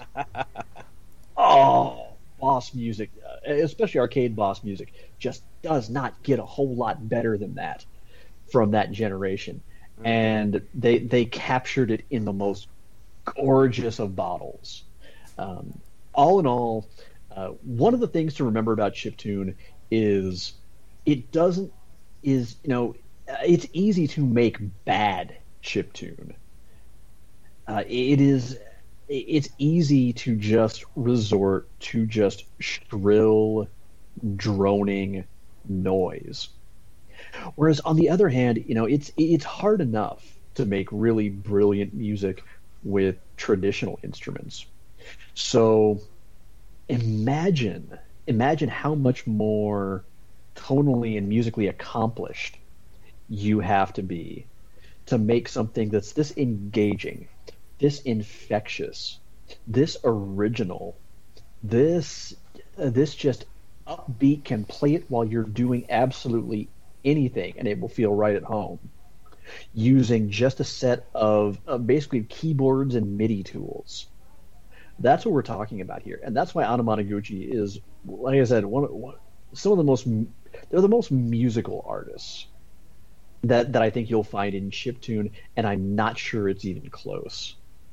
Oh, boss music, especially arcade boss music, just does not get a whole lot better than that from that generation. Mm-hmm. And they they captured it in the most gorgeous of bottles. Um, all in all, uh, one of the things to remember about chiptune is it doesn't is you know it's easy to make bad chiptune. Uh, it is it's easy to just resort to just shrill, droning noise. Whereas on the other hand, you know, it's it's hard enough to make really brilliant music with traditional instruments. So imagine imagine how much more tonally and musically accomplished you have to be to make something that's this engaging, this infectious, this original, this uh, this just upbeat, can play it while you're doing absolutely anything and it will feel right at home, using just a set of, of basically keyboards and MIDI tools. That's what we're talking about here, and that's why Anamanaguchi is, like I said, one, one some of the most they're the most musical artists that that I think you'll find in chiptune, and I'm not sure it's even close.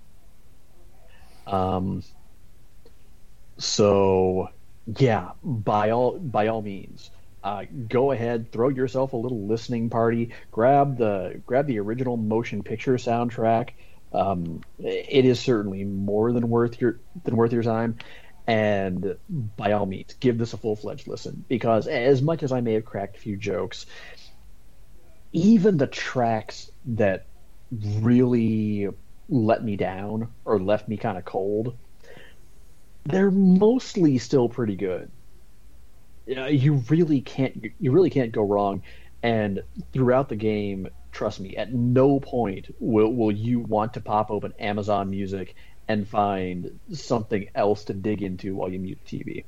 Um. So, yeah, by all by all means, uh, go ahead, throw yourself a little listening party. Grab the grab the original motion picture soundtrack. Um, it is certainly more than worth your than worth your time. And by all means, give this a full-fledged listen, because as much as I may have cracked a few jokes, even the tracks that really let me down or left me kind of cold, they're mostly still pretty good. You know, you really can't you really can't go wrong. And throughout the game, trust me, at no point will will you want to pop open Amazon Music and find something else to dig into while you mute the T V.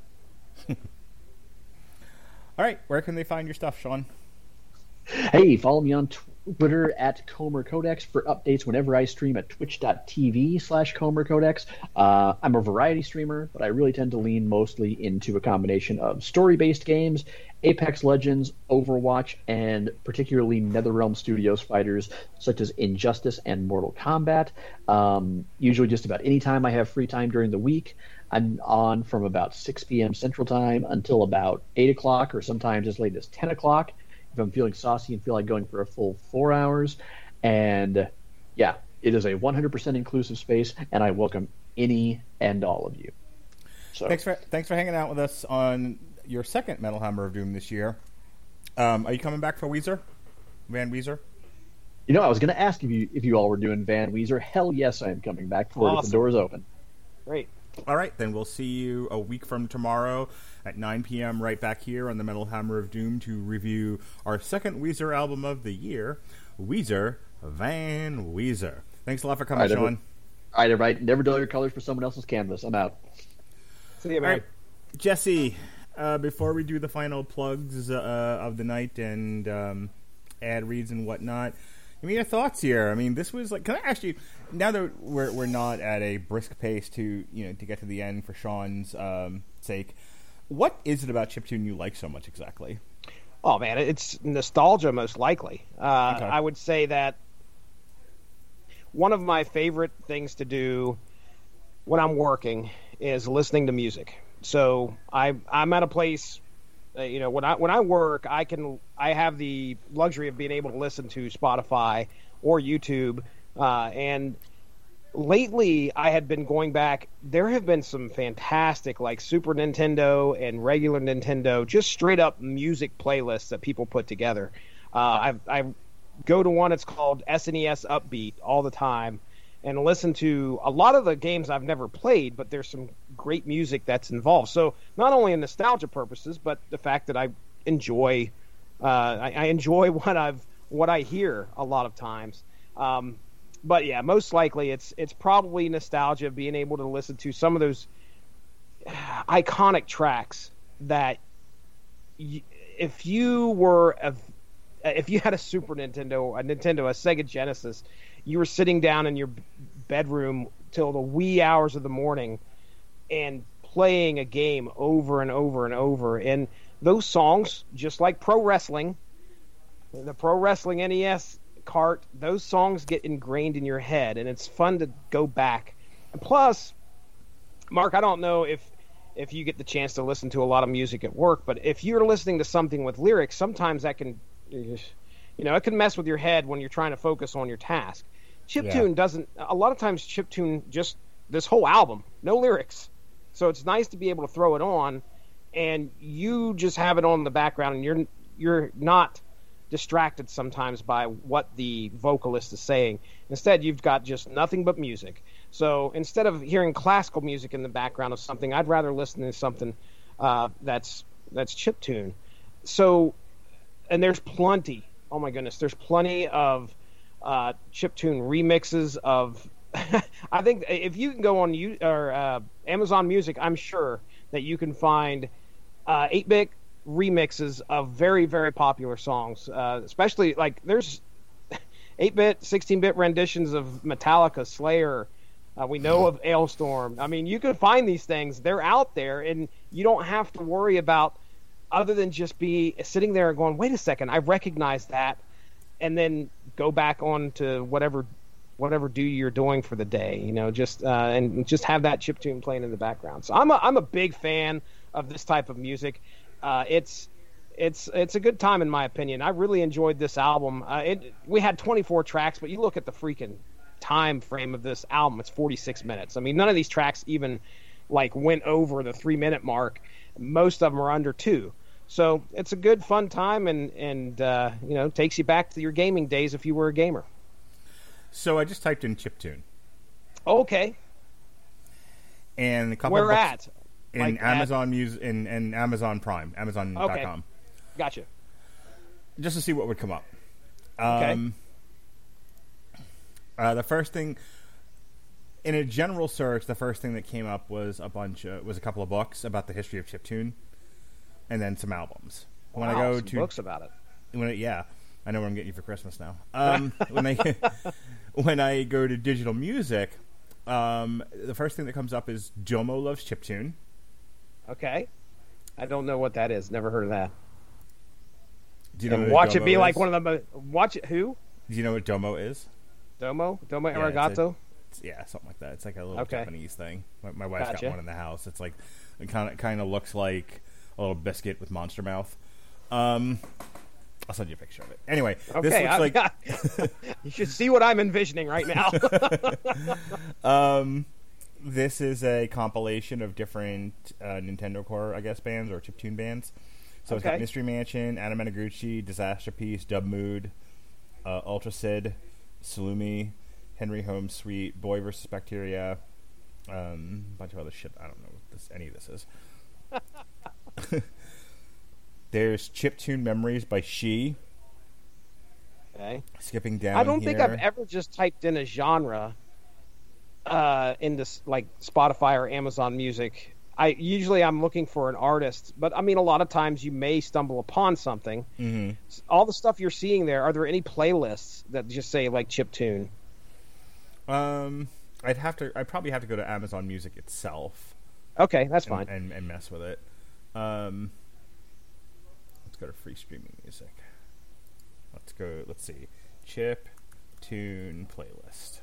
All right, where can they find your stuff, Sean? Hey, follow me on Twitter at Comer Codex for updates whenever I stream at twitch.tv slash Comer Codex. Uh, I'm a variety streamer, but I really tend to lean mostly into a combination of story-based games, Apex Legends, Overwatch, and particularly NetherRealm Studios fighters such as Injustice and Mortal Kombat. Um, usually just about any time I have free time during the week. I'm on from about six p.m. Central Time until about eight o'clock, or sometimes as late as ten o'clock. If I'm feeling saucy and feel like going for a full four hours. And yeah, it is a one hundred percent inclusive space, and I welcome any and all of you. So thanks for thanks for hanging out with us on your second Metal Hammer of Doom this year. Um, are you coming back for Weezer? Van Weezer? You know, I was going to ask if you if you all were doing Van Weezer. Hell yes, I am coming back for awesome. it if the door's open. Great. All right, then we'll see you a week from tomorrow at nine p.m. right back here on the Metal Hammer of Doom to review our second Weezer album of the year, Weezer Van Weezer. Thanks a lot for coming, all right, Sean. All right, everybody. Never dull your colors for someone else's canvas. I'm out. See you, man. All right, Jesse, uh, before we do the final plugs uh, of the night and um, ad reads and whatnot, I mean, your thoughts here. I mean, this was like. Can I actually? Now that we're we're not at a brisk pace to you know to get to the end for Sean's um, sake, what is it about chiptune you like so much exactly? Oh man, it's nostalgia most likely. Uh, Okay. I would say that one of my favorite things to do when I'm working is listening to music. So I I'm at a place. Uh, you know, when I when I work, I can I have the luxury of being able to listen to Spotify or YouTube. Uh, and lately, I had been going back. There have been some fantastic, like Super Nintendo and regular Nintendo, just straight up music playlists that people put together. Uh, I I go to one. It's called S N E S Upbeat all the time, and listen to a lot of the games I've never played, but there's some great music that's involved. So not only in nostalgia purposes, but the fact that I enjoy, uh, I, I enjoy what I've what I hear a lot of times. Um, but yeah, most likely it's it's probably nostalgia, being able to listen to some of those iconic tracks that y- if you were a, if you had a Super Nintendo, a Nintendo, a Sega Genesis, you were sitting down in your bedroom till the wee hours of the morning and playing a game over and over and over. And those songs, just like pro wrestling, the Pro Wrestling N E S cart, those songs get ingrained in your head, and it's fun to go back. And plus, Mark, I don't know if if you get the chance to listen to a lot of music at work, but if you're listening to something with lyrics, sometimes that can, you know, it can mess with your head when you're trying to focus on your task. Chiptune yeah. doesn't, a lot of times chiptune, just this whole album, no lyrics. So it's nice to be able to throw it on, and you just have it on in the background, and you're you're not distracted sometimes by what the vocalist is saying. Instead, you've got just nothing but music. So instead of hearing classical music in the background of something, I'd rather listen to something uh, that's that's chiptune. So, and there's plenty. Oh my goodness, there's plenty of uh, chiptune remixes of. I think if you can go on you or uh, Amazon Music, I'm sure that you can find uh, eight-bit remixes of very, very popular songs. Uh, especially like there's eight-bit, sixteen-bit renditions of Metallica, Slayer. Uh, we know of Ailstorm. I mean, you can find these things. They're out there, and you don't have to worry about other than just be sitting there and going, wait a second, I recognize that, and then go back on to whatever whatever duty you're doing for the day, you know, just uh, and just have that chiptune playing in the background. So I'm a, I'm a big fan of this type of music. Uh, it's it's it's a good time in my opinion. I really enjoyed this album. Uh, it we had twenty-four tracks, but you look at the freaking time frame of this album, it's forty-six minutes. I mean, none of these tracks even like went over the three minute mark. Most of them are under two. So it's a good fun time, and and uh, you know, takes you back to your gaming days if you were a gamer. So I just typed in chiptune. Okay. And a couple Where of at? in Like Amazon at... Music in, in Amazon Prime, Amazon dot com. Okay. Gotcha. Just to see what would come up. Okay. Um, uh, the first thing in a general search, the first thing that came up was a bunch of, was a couple of books about the history of chiptune, and then some albums. When wow, I go some to books about it. When it, yeah, I know what I'm getting you for Christmas now. Um, when I when I go to digital music, um, the first thing that comes up is Domo loves chiptune. Okay. I don't know what that is. Never heard of that. Do you know and what watch Domo it be is? like one of the watch it who? Do you know what Domo is? Domo? Domo Yeah, Arigato? it's a- it's- yeah, something like that. It's like a little Okay. Japanese thing. My, my wife's Gotcha. got one in the house. It's like it kind of kind of looks like a little biscuit with monster mouth. Um, I'll send you a picture of it. Anyway, this Okay, looks I- like you should see what I'm envisioning right now. um, this is a compilation of different uh, Nintendo Core, I guess, bands or chiptune bands. So it's got Okay. Mystery Mansion, Anna Menaguchi, Disaster Piece, Dub Mood, uh, Ultra Sid, Salumi, Henry Home Suite, Boy versus Bacteria, um, a bunch of other shit. I don't know what this, any of this is. There's Chiptune Memories by She. Okay. Skipping down I don't think here. I've ever just typed in a genre uh, into s- like Spotify or Amazon Music. I usually I'm looking for an artist, but I mean a lot of times you may stumble upon something. Mm-hmm. All the stuff you're seeing there, are there any playlists that just say like chiptune? Um, I'd have to. I'd probably have to go to Amazon Music itself. Okay, that's and, fine. and, and mess with it. Um, let's go to free streaming music. Let's go. Let's see. Chip tune playlist.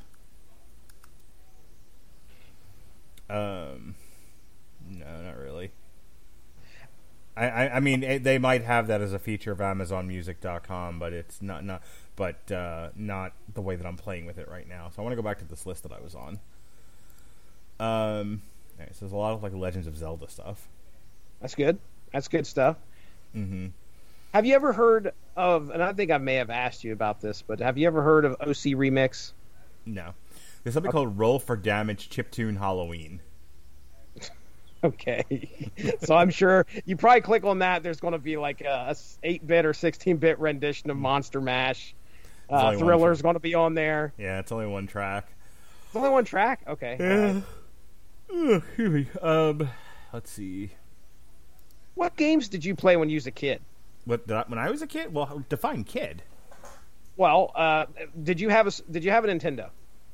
Um, no, not really. I, I, I mean, it, they might have that as a feature of Amazon Music dot com, but it's not not, but uh, not the way that I'm playing with it right now. So I want to go back to this list that I was on. Um, all right, so there's a lot of like Legends of Zelda stuff. That's good. That's good stuff. Mm-hmm. Have you ever heard of? And I think I may have asked you about this, but have you ever heard of O C Remix? No, there's something called Roll for Damage Chiptune Halloween. Okay. So I'm sure you probably click on that. There's going to be like a eight-bit or sixteen-bit rendition of Monster Mash. Uh, only one Thriller's track. going to be on there. Yeah, it's only one track. It's only one track? Okay. all right. Ugh, excuse me. Um, let's see. What games did you play when you was a kid? What did I, when I was a kid? Well, define kid. Well, uh, did you have a did you have a Nintendo?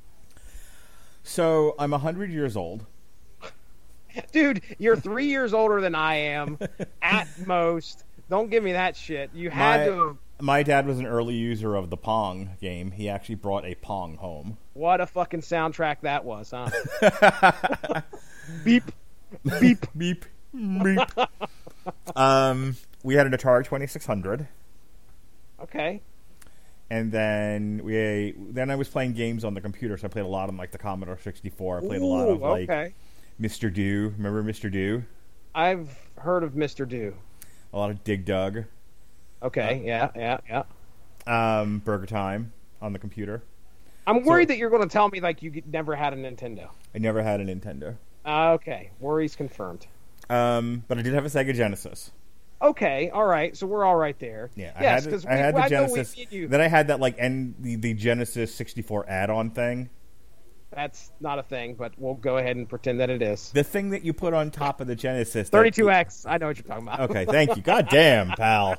So I'm a hundred years old. Dude, you're three years older than I am, at most. Don't give me that shit. You had My, to have... my dad was an early user of the Pong game. He actually brought a Pong home. What a fucking soundtrack that was, huh? Beep. Beep. Beep. Beep. um, we had an Atari twenty-six hundred. Okay. And then we then I was playing games on the computer, so I played a lot on like the Commodore sixty-four. I played Ooh, a lot of like okay. Mister Do. Remember Mister Do? I've heard of Mister Do. A lot of Dig Dug. Okay, yeah, yeah, yeah. Um, Burger Time on the computer. I'm worried So- that you're going to tell me like you never had a Nintendo. I never had a Nintendo. Uh, okay, worries confirmed. Um, but I did have a Sega Genesis. Okay, all right, so we're all right there. Yeah, I yes, had, because the, I had the I know we- Genesis. me and you- Then I had that like N the, the Genesis sixty-four add-on thing. That's not a thing, but we'll go ahead and pretend that it is. The thing that you put on top of the Genesis. that- thirty-two X. I know what you're talking about. Okay, thank you. God damn, pal.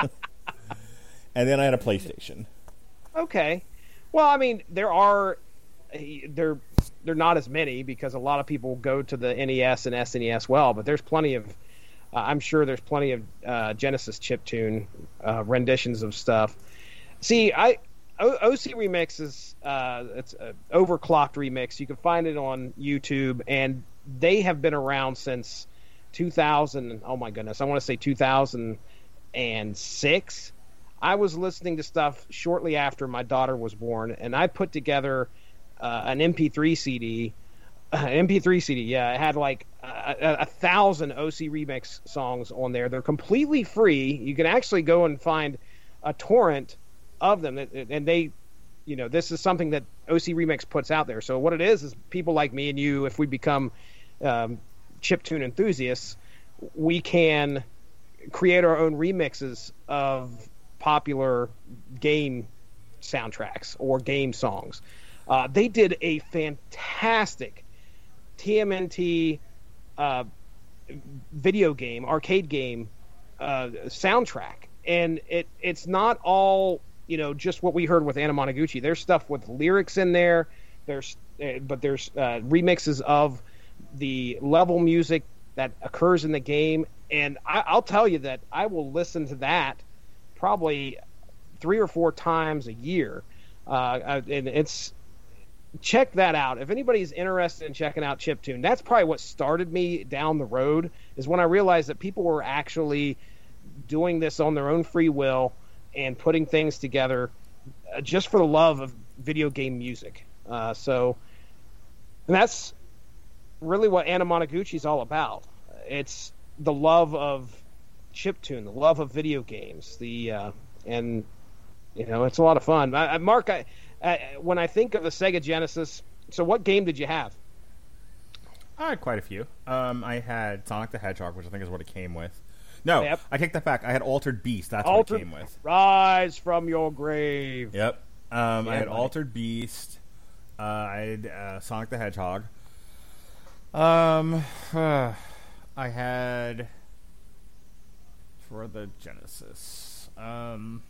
And then I had a PlayStation. Okay. Well, I mean, there are there they're not as many because a lot of people go to the N E S and S N E S well, but there's plenty of uh, I'm sure there's plenty of uh, Genesis chiptune uh, renditions of stuff. See, I o- O C Remix is uh, it's an overclocked remix. You can find it on YouTube, and they have been around since two thousand. Oh my goodness, I want to say two thousand six. I was listening to stuff shortly after my daughter was born, and I put together uh, an M P three C D. Uh, M P three C D, yeah. It had like a, a, a thousand O C Remix songs on there. They're completely free. You can actually go and find a torrent of them, and they, you know, this is something that O C Remix puts out there. So what it is is people like me and you, if we become um, chiptune enthusiasts, we can create our own remixes of popular game soundtracks or game songs. Uh, they did a fantastic T M N T uh, video game, arcade game uh, soundtrack, and it it's not all, you know, just what we heard with Anna Monoguchi. There's stuff with lyrics in there. There's uh, but there's uh, remixes of the level music that occurs in the game, and I, I'll tell you that I will listen to that probably three or four times a year, uh, and it's check that out. If anybody's interested in checking out chiptune, that's probably what started me down the road, is when I realized that people were actually doing this on their own free will and putting things together uh, just for the love of video game music. Uh, so and that's really what Anna Monoguchi is all about. It's the love of chiptune, the love of video games, the uh, and you know, it's a lot of fun. I, I, Mark, I, I, when I think of the Sega Genesis, so what game did you have? I had quite a few. Um, I had Sonic the Hedgehog, which I think is what it came with. No, Yep. I take that back. I had Altered Beast. That's Altered what it came with. Rise from your grave. Yep. Um, Yeah, I had buddy. Altered Beast. Uh, I had uh, Sonic the Hedgehog. Um, uh, I had for the Genesis. Um,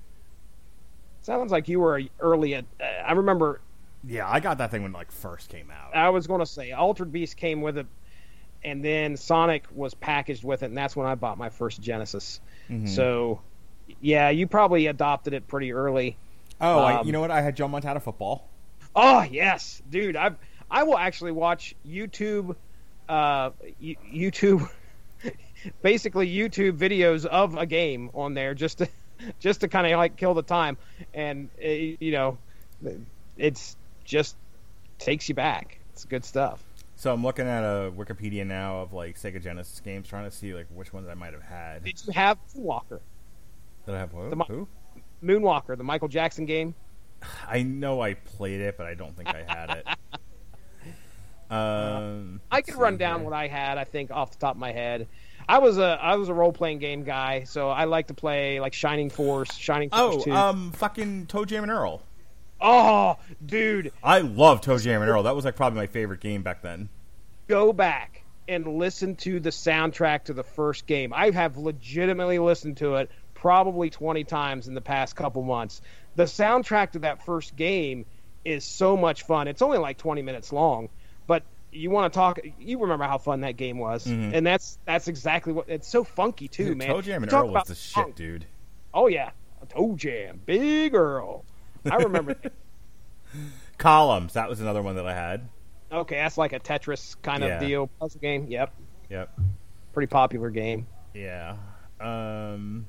Sounds like you were early at. Uh, I remember. yeah, I got that thing when it like first came out. I was going to say Altered Beast came with it, and then Sonic was packaged with it, and that's when I bought my first Genesis. Mhm. So, yeah, you probably adopted it pretty early. Oh, I, um, you know what? I had Joe Montana Football. Oh yes, dude. I I will actually watch YouTube, uh, y- YouTube, basically YouTube videos of a game on there just to just to kind of like kill the time, and uh, you know, it's just takes you back. It's good stuff. So I'm looking at a Wikipedia now of like Sega Genesis games, trying to see like which ones I might have had. Did you have Moonwalker? Did I have who? The mo- who? Moonwalker, the Michael Jackson game. I know I played it, but I don't think I had it. Um, I could run down what I had. I think off the top of my head, I was a I was a role playing game guy, so I like to play like Shining Force, Shining Force Oh, two. um, fucking Toe Jam and Earl. Oh, dude, I love Toe Jam and Earl. That was like probably my favorite game back then. go back and listen to the soundtrack to the first game. I have legitimately listened to it probably twenty times in the past couple months. The soundtrack to that first game is so much fun. It's only like twenty minutes long, but you want to talk, you remember how fun that game was. Mm-hmm. And that's that's exactly what, it's so funky too, Dude, man. Toe Jam and Talk Earl was about the shit, funk. dude. Oh yeah, Toe Jam, Big Earl. I remember that. Columns, that was another one that I had. Okay, that's like a Tetris kind Yeah. of deal, puzzle game. Yep, Yep. pretty popular game. Yeah. Um.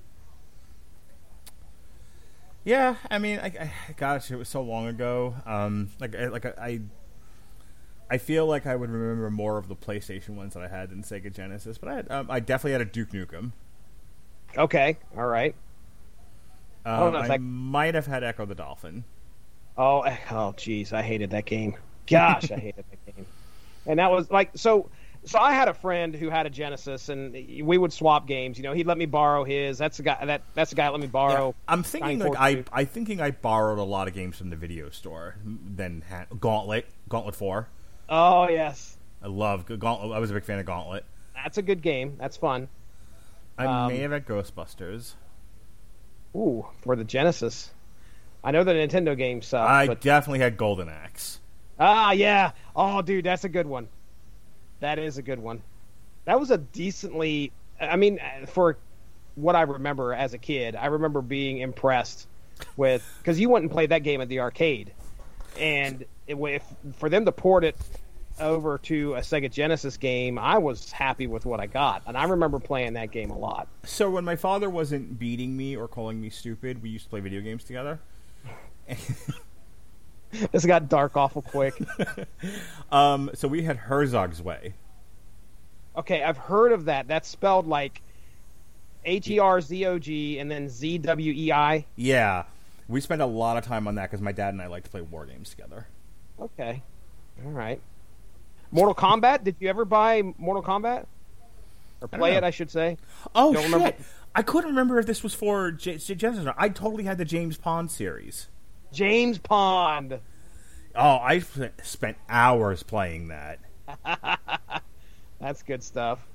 Yeah, I mean, I, I, gosh, it was so long ago. Um, like, I, like I, I feel like I would remember more of the PlayStation ones that I had than Sega Genesis, but I, had, um, I definitely had a Duke Nukem. Okay, all right. Um, don't know if I that- might have had Echo the Dolphin. Oh, eh, oh, jeez, I hated that game. Gosh, I hated that game. And that was like so. So I had a friend who had a Genesis, and we would swap games. You know, he'd let me borrow his. That's the guy. That that's the guy that let me borrow. Yeah, I'm thinking Shining like Force I, two. I thinking I borrowed a lot of games from the video store. Then had Gauntlet, Gauntlet Four. Oh yes, I love Gauntlet. I was a big fan of Gauntlet. that's a good game. That's fun. I Um, may have had Ghostbusters. Ooh, for the Genesis. I know the Nintendo games suck, I but definitely had Golden Axe. ah, yeah. Oh, dude, that's a good one. That is a good one. That was a decently. I mean, for what I remember as a kid, I remember being impressed with because you went and played that game at the arcade, and it, if for them to port it over to a Sega Genesis game, I was happy with what I got, and I remember playing that game a lot. So when my father wasn't beating me or calling me stupid, we used to play video games together. This got dark awful quick. Um, so we had Herzog's Way. Okay, I've heard of that. That's spelled like H E R Z O G and then Z W E I. Yeah, we spent a lot of time on that because my dad and I like to play war games together. Okay. All right. Mortal Kombat? Did you ever buy Mortal Kombat? Or don't play know. it, I should say. Oh Don't shit! remember- I couldn't remember if this was for J- J- Genesis. I totally had the James Pond series. James Pond. Oh, I sp- spent hours playing that. That's good stuff.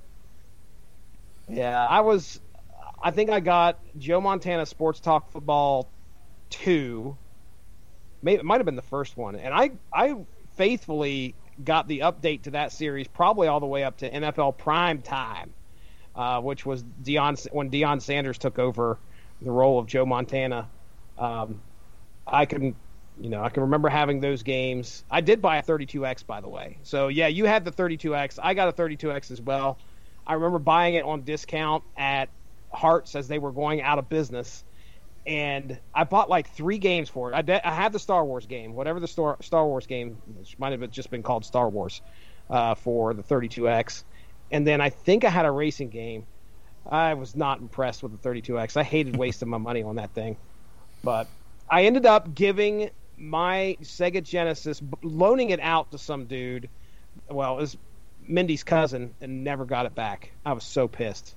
Yeah, I was. I think I got Joe Montana Sports Talk Football two. Maybe it might have been the first one, and I I faithfully got the update to that series probably all the way up to N F L Prime Time, uh, which was Deion when Deion Sanders took over the role of Joe Montana. Um, I can, you know, I can remember having those games. I did buy a thirty-two X, by the way. So yeah, you had the thirty-two X. I got a thirty-two X as well. I remember buying it on discount at Hearts as they were going out of business, and I bought like three games for it. I, de- I had the Star Wars game, whatever the Star Star Wars game, which might have just been called Star Wars, uh, for the thirty-two X, and then I think I had a racing game. I was not impressed with the thirty-two X. I hated wasting my money on that thing, but I ended up giving my Sega Genesis, loaning it out to some dude. Well, it was Mindy's cousin, and never got it back. I was so pissed.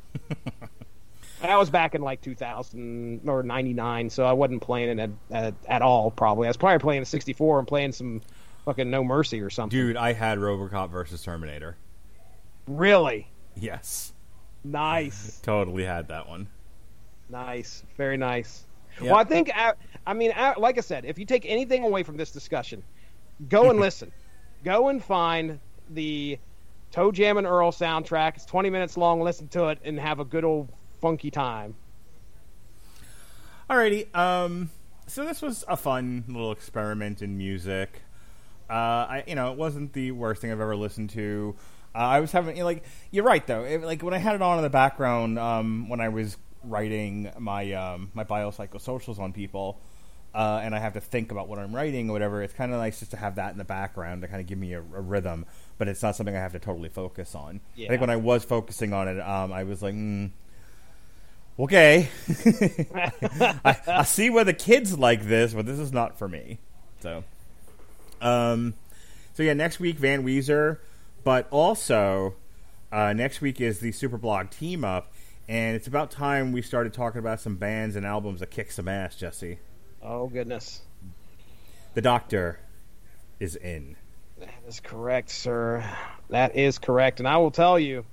That was back in like two thousand or ninety-nine, so I wasn't playing it at, at, at all, probably. I was probably playing a sixty-four and playing some fucking No Mercy or something. Dude, I had RoboCop versus Terminator. Really? Yes, Nice. totally had that one. Nice. Very nice. Yeah. Well, I think, I, I mean, I, like I said, if you take anything away from this discussion, go and listen. Go and find the Toe Jam and Earl soundtrack. It's twenty minutes long. Listen to it and have a good old funky time. Alrighty, um, so this was a fun little experiment in music. Uh, I, you know, it wasn't the worst thing I've ever listened to. Uh, I was having, you know, like, you're right though. It, like when I had it on in the background, um, when I was writing my um, my biopsychosocials on people, uh, and I have to think about what I'm writing or whatever. It's kind of nice just to have that in the background to kind of give me a, a rhythm, but it's not something I have to totally focus on. Yeah. I think when I was focusing on it, um, I was like, mm, okay, I, I see where the kids like this, but this is not for me. So, um, so yeah, next week Van Weezer, But also, uh, next week is the Superblog Team Up, and it's about time we started talking about some bands and albums that kick some ass, Jesse. Oh, goodness. The Doctor is in. That is correct, sir. That is correct. And I will tell you,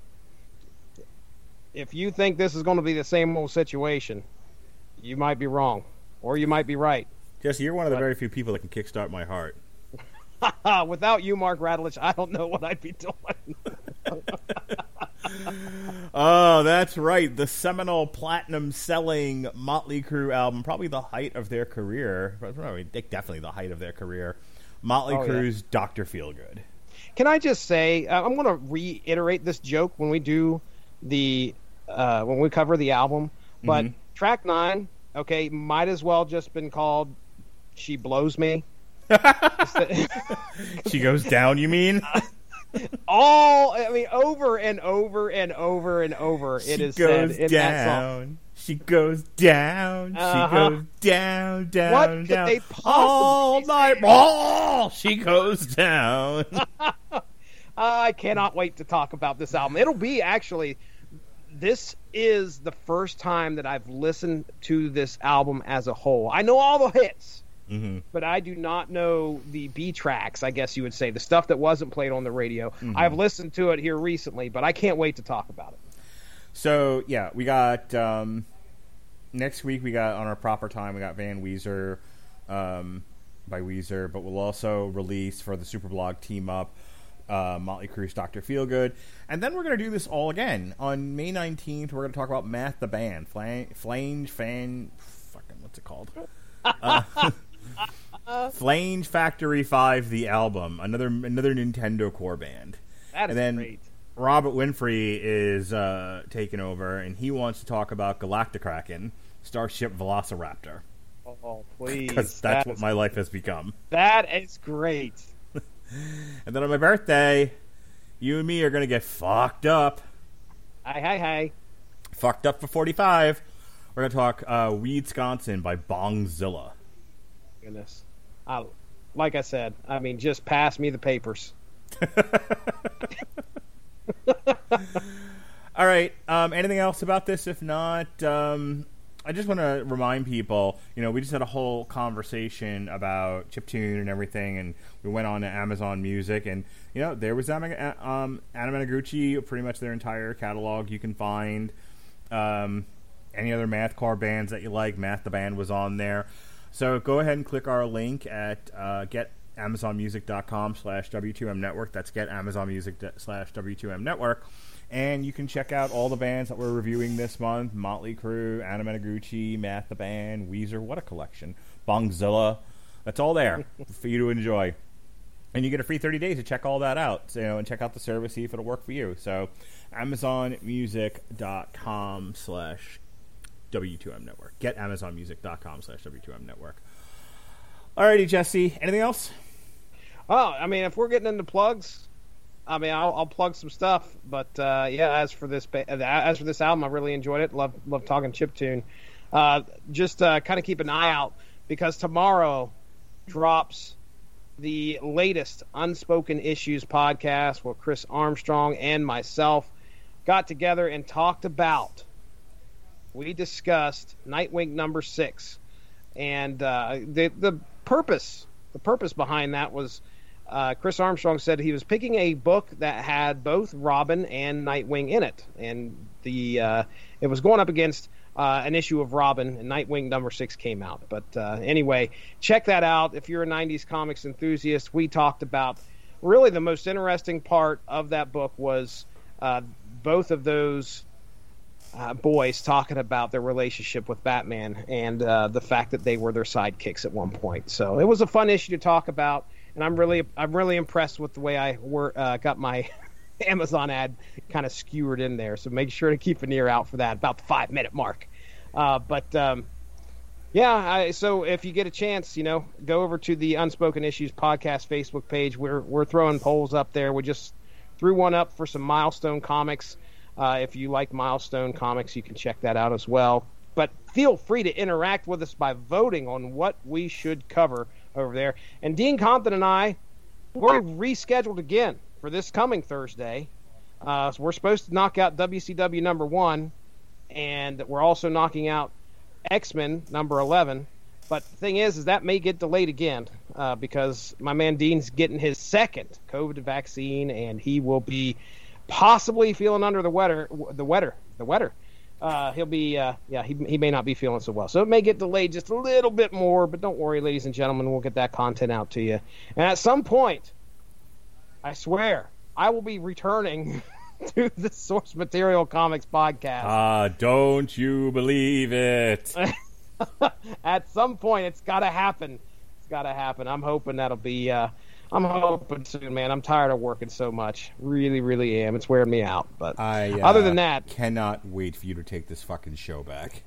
if you think this is going to be the same old situation, you might be wrong, or you might be right. Jesse, you're one of the But- very few people that can kickstart my heart. Without you, Mark Radulich, I don't know what I'd be doing. Oh, that's right. The seminal platinum-selling Motley Crue album, probably the height of their career. Probably, definitely the height of their career. Motley Oh, yeah. Crue's Doctor Feelgood. Can I just say, uh, I'm going to reiterate this joke when we do the, uh, when we cover the album, but Mhm. track nine, okay, might as well just been called She Blows Me. She goes down, you mean? All, I mean, over and over and over and over, it She is goes said in that song. down. She goes down. Uh-huh. She goes down, down, What could down. they possibly all night. Oh, she goes down. I cannot wait to talk about this album. It'll be actually, this is the first time that I've listened to this album as a whole. I know all the hits, Mm-hmm. but I do not know the B tracks, I guess you would say, the stuff that wasn't played on the radio. Mm-hmm. I've listened to it here recently, but I can't wait to talk about it. So, yeah, we got, um, next week we got, on our proper time, we got Van Weezer, um, by Weezer, but we'll also release for the Superblog Team Up, uh, Motley Crue's Doctor Feelgood. And then we're going to do this all again. On May nineteenth, we're going to talk about Math the Band. Flange, Flange, Fan, fucking, what's it called? Uh, Flange Factory five, the album. Another another Nintendo core band. That is And then great. Robert Winfrey is uh, taking over, and he wants to talk about Galacticraken, Starship Velociraptor. Oh, please. Because that's That what is- my life has become. That is great. And then on my birthday, you and me are going to get fucked up. Hi, hi, hi. Fucked up for forty-five. We're going to talk uh, Weedsconsin by Bongzilla. Goodness. I, like I said, I mean, just pass me the papers. All right. Um, anything else about this? If not, um, I just want to remind people, you know, we just had a whole conversation about chiptune and everything, and we went on to Amazon Music, and, you know, there was um, um, Anna Managuchi, pretty much their entire catalog you can find. Um, any other mathcore bands that you like, Math the Band was on there. So go ahead and click our link at uh, getamazonmusic.com slash W2M network. That's getamazonmusic slash W2M network. And you can check out all the bands that we're reviewing this month. Motley Crue, Anna Managuchi, Math the Band, Weezer. What a collection. Bongzilla. That's all there for you to enjoy. And you get a free thirty days to check all that out, you know, and check out the service, see if it'll work for you. So amazonmusic.com slash W2M network. Getamazonmusic.com slash W2M network. Alrighty, Jesse. Anything else? Oh, I mean, if we're getting into plugs, I mean, I'll, I'll plug some stuff. But uh, yeah, as for this, ba- as for this album, I really enjoyed it. Love, love talking chiptune. Uh, just uh, kind of keep an eye out, because tomorrow drops the latest Unspoken Issues podcast, where Chris Armstrong and myself got together and talked about. We discussed Nightwing number six, and uh, the the purpose the purpose behind that was uh, Chris Armstrong said he was picking a book that had both Robin and Nightwing in it, and the uh, it was going up against uh, an issue of Robin, and Nightwing number six came out. But uh, anyway, check that out if you're a nineties comics enthusiast. We talked about really the most interesting part of that book was uh, both of those. Uh, boys talking about their relationship with Batman and uh, the fact that they were their sidekicks at one point. So it was a fun issue to talk about, and I'm really I'm really impressed with the way I wor- uh, got my Amazon ad kind of skewered in there. So make sure to keep an ear out for that, about the five minute mark. Uh, but um, yeah, I, so if you get a chance, you know, go over to the Unspoken Issues podcast Facebook page. We're we're throwing polls up there. We just threw one up for some Milestone comics. Uh, if you like Milestone Comics, you can check that out as well. But feel free to interact with us by voting on what we should cover over there. And Dean Compton and I, we're rescheduled again for this coming Thursday. Uh, so we're supposed to knock out W C W number one, and we're also knocking out X-Men number eleven. But the thing is, is that may get delayed again uh, because my man Dean's getting his second COVID vaccine, and he will be possibly feeling under the weather. The weather. The weather. Uh, he'll be, uh, yeah, he he may not be feeling so well. So it may get delayed just a little bit more, but don't worry, ladies and gentlemen, we'll get that content out to you. And at some point, I swear, I will be returning to the Source Material Comics podcast. Ah, uh, don't you believe it? At some point, it's got to happen. It's got to happen. I'm hoping that'll be, uh, I'm hoping soon, man. I'm tired of working so much. Really, really am. It's wearing me out. But I, uh, other than that, cannot wait for you to take this fucking show back.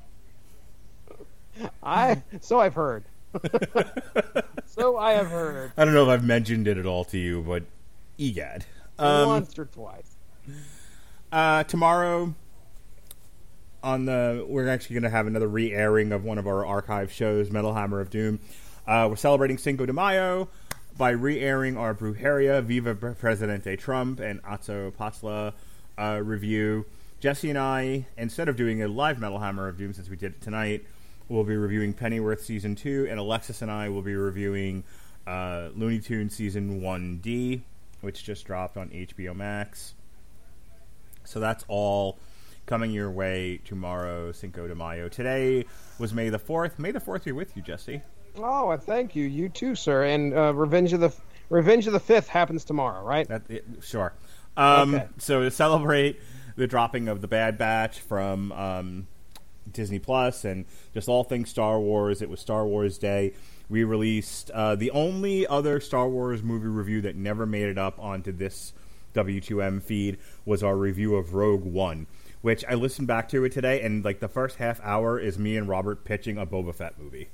I so I've heard. so I have heard. I don't know if I've mentioned it at all to you, but egad. Um, Once or twice. Uh, tomorrow, on the we're actually going to have another re-airing of one of our archive shows, Metal Hammer of Doom. Uh, we're celebrating Cinco de Mayo by re-airing our Brujeria, Viva Presidente Trump, and Atzo Patzla uh, review. Jesse and I, instead of doing a live Metal Hammer of Doom since we did it tonight, we'll be reviewing Pennyworth Season two, and Alexis and I will be reviewing uh, Looney Tunes Season one D, which just dropped on H B O Max. So that's all coming your way tomorrow, Cinco de Mayo. Today was May the fourth. May the fourth be with you, Jesse. Oh, and thank you. You too, sir. And uh, Revenge of the Revenge of the fifth happens tomorrow, right? That, it, sure. Um, okay. So to celebrate the dropping of The Bad Batch from um, Disney Plus and just all things Star Wars, it was Star Wars Day. We released uh, the only other Star Wars movie review that never made it up onto this W two M feed was our review of Rogue One, which I listened back to it today, and like the first half hour is me and Robert pitching a Boba Fett movie.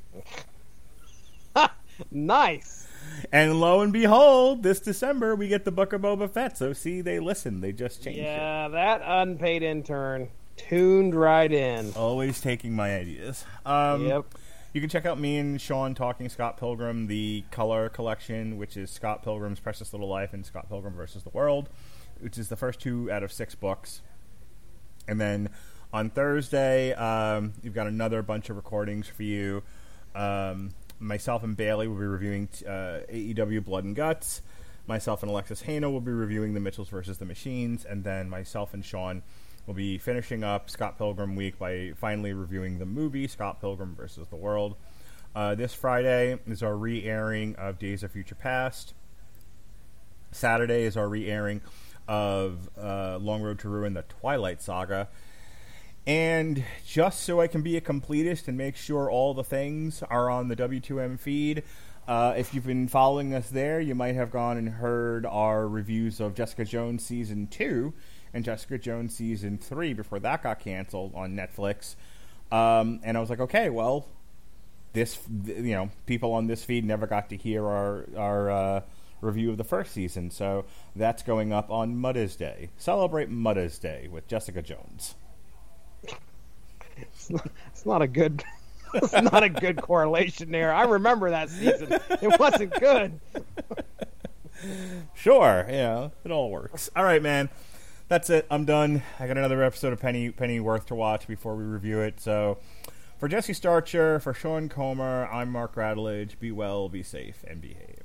Nice. And lo and behold, this December we get the Book of Boba Fett. So see, they listen. They just changed yeah, it. Yeah, that unpaid intern tuned right in. Always taking my ideas. Um, yep. You can check out me and Sean talking Scott Pilgrim, the color collection, which is Scott Pilgrim's Precious Little Life and Scott Pilgrim versus the World, which is the first two out of six books. And then on Thursday, um, you've got another bunch of recordings for you. Um, myself and Bailey will be reviewing uh, A E W Blood and Guts. Myself and Alexis Hano will be reviewing The Mitchells versus the Machines. And then myself and Sean will be finishing up Scott Pilgrim week by finally reviewing the movie Scott Pilgrim versus the World. Uh, this Friday is our re-airing of Days of Future Past. Saturday is our re-airing of uh, Long Road to Ruin, the Twilight Saga. And just so I can be a completist and make sure all the things are on the W two M feed, uh, if you've been following us there, you might have gone and heard our reviews of Jessica Jones Season two and Jessica Jones Season three before that got canceled on Netflix. Um, and I was like, okay, well, this, you know, people on this feed never got to hear our, our uh, review of the first season, so that's going up on Mother's Day. Celebrate Mother's Day with Jessica Jones. It's not, it's not a good it's not a good correlation there. I remember that season. It wasn't good. Sure, yeah, it all works. All right, man. That's it. I'm done. I got another episode of Penny Pennyworth to watch before we review it. So, for Jesse Starcher, for Sean Comer, I'm Mark Radulich. Be well, be safe, and behave.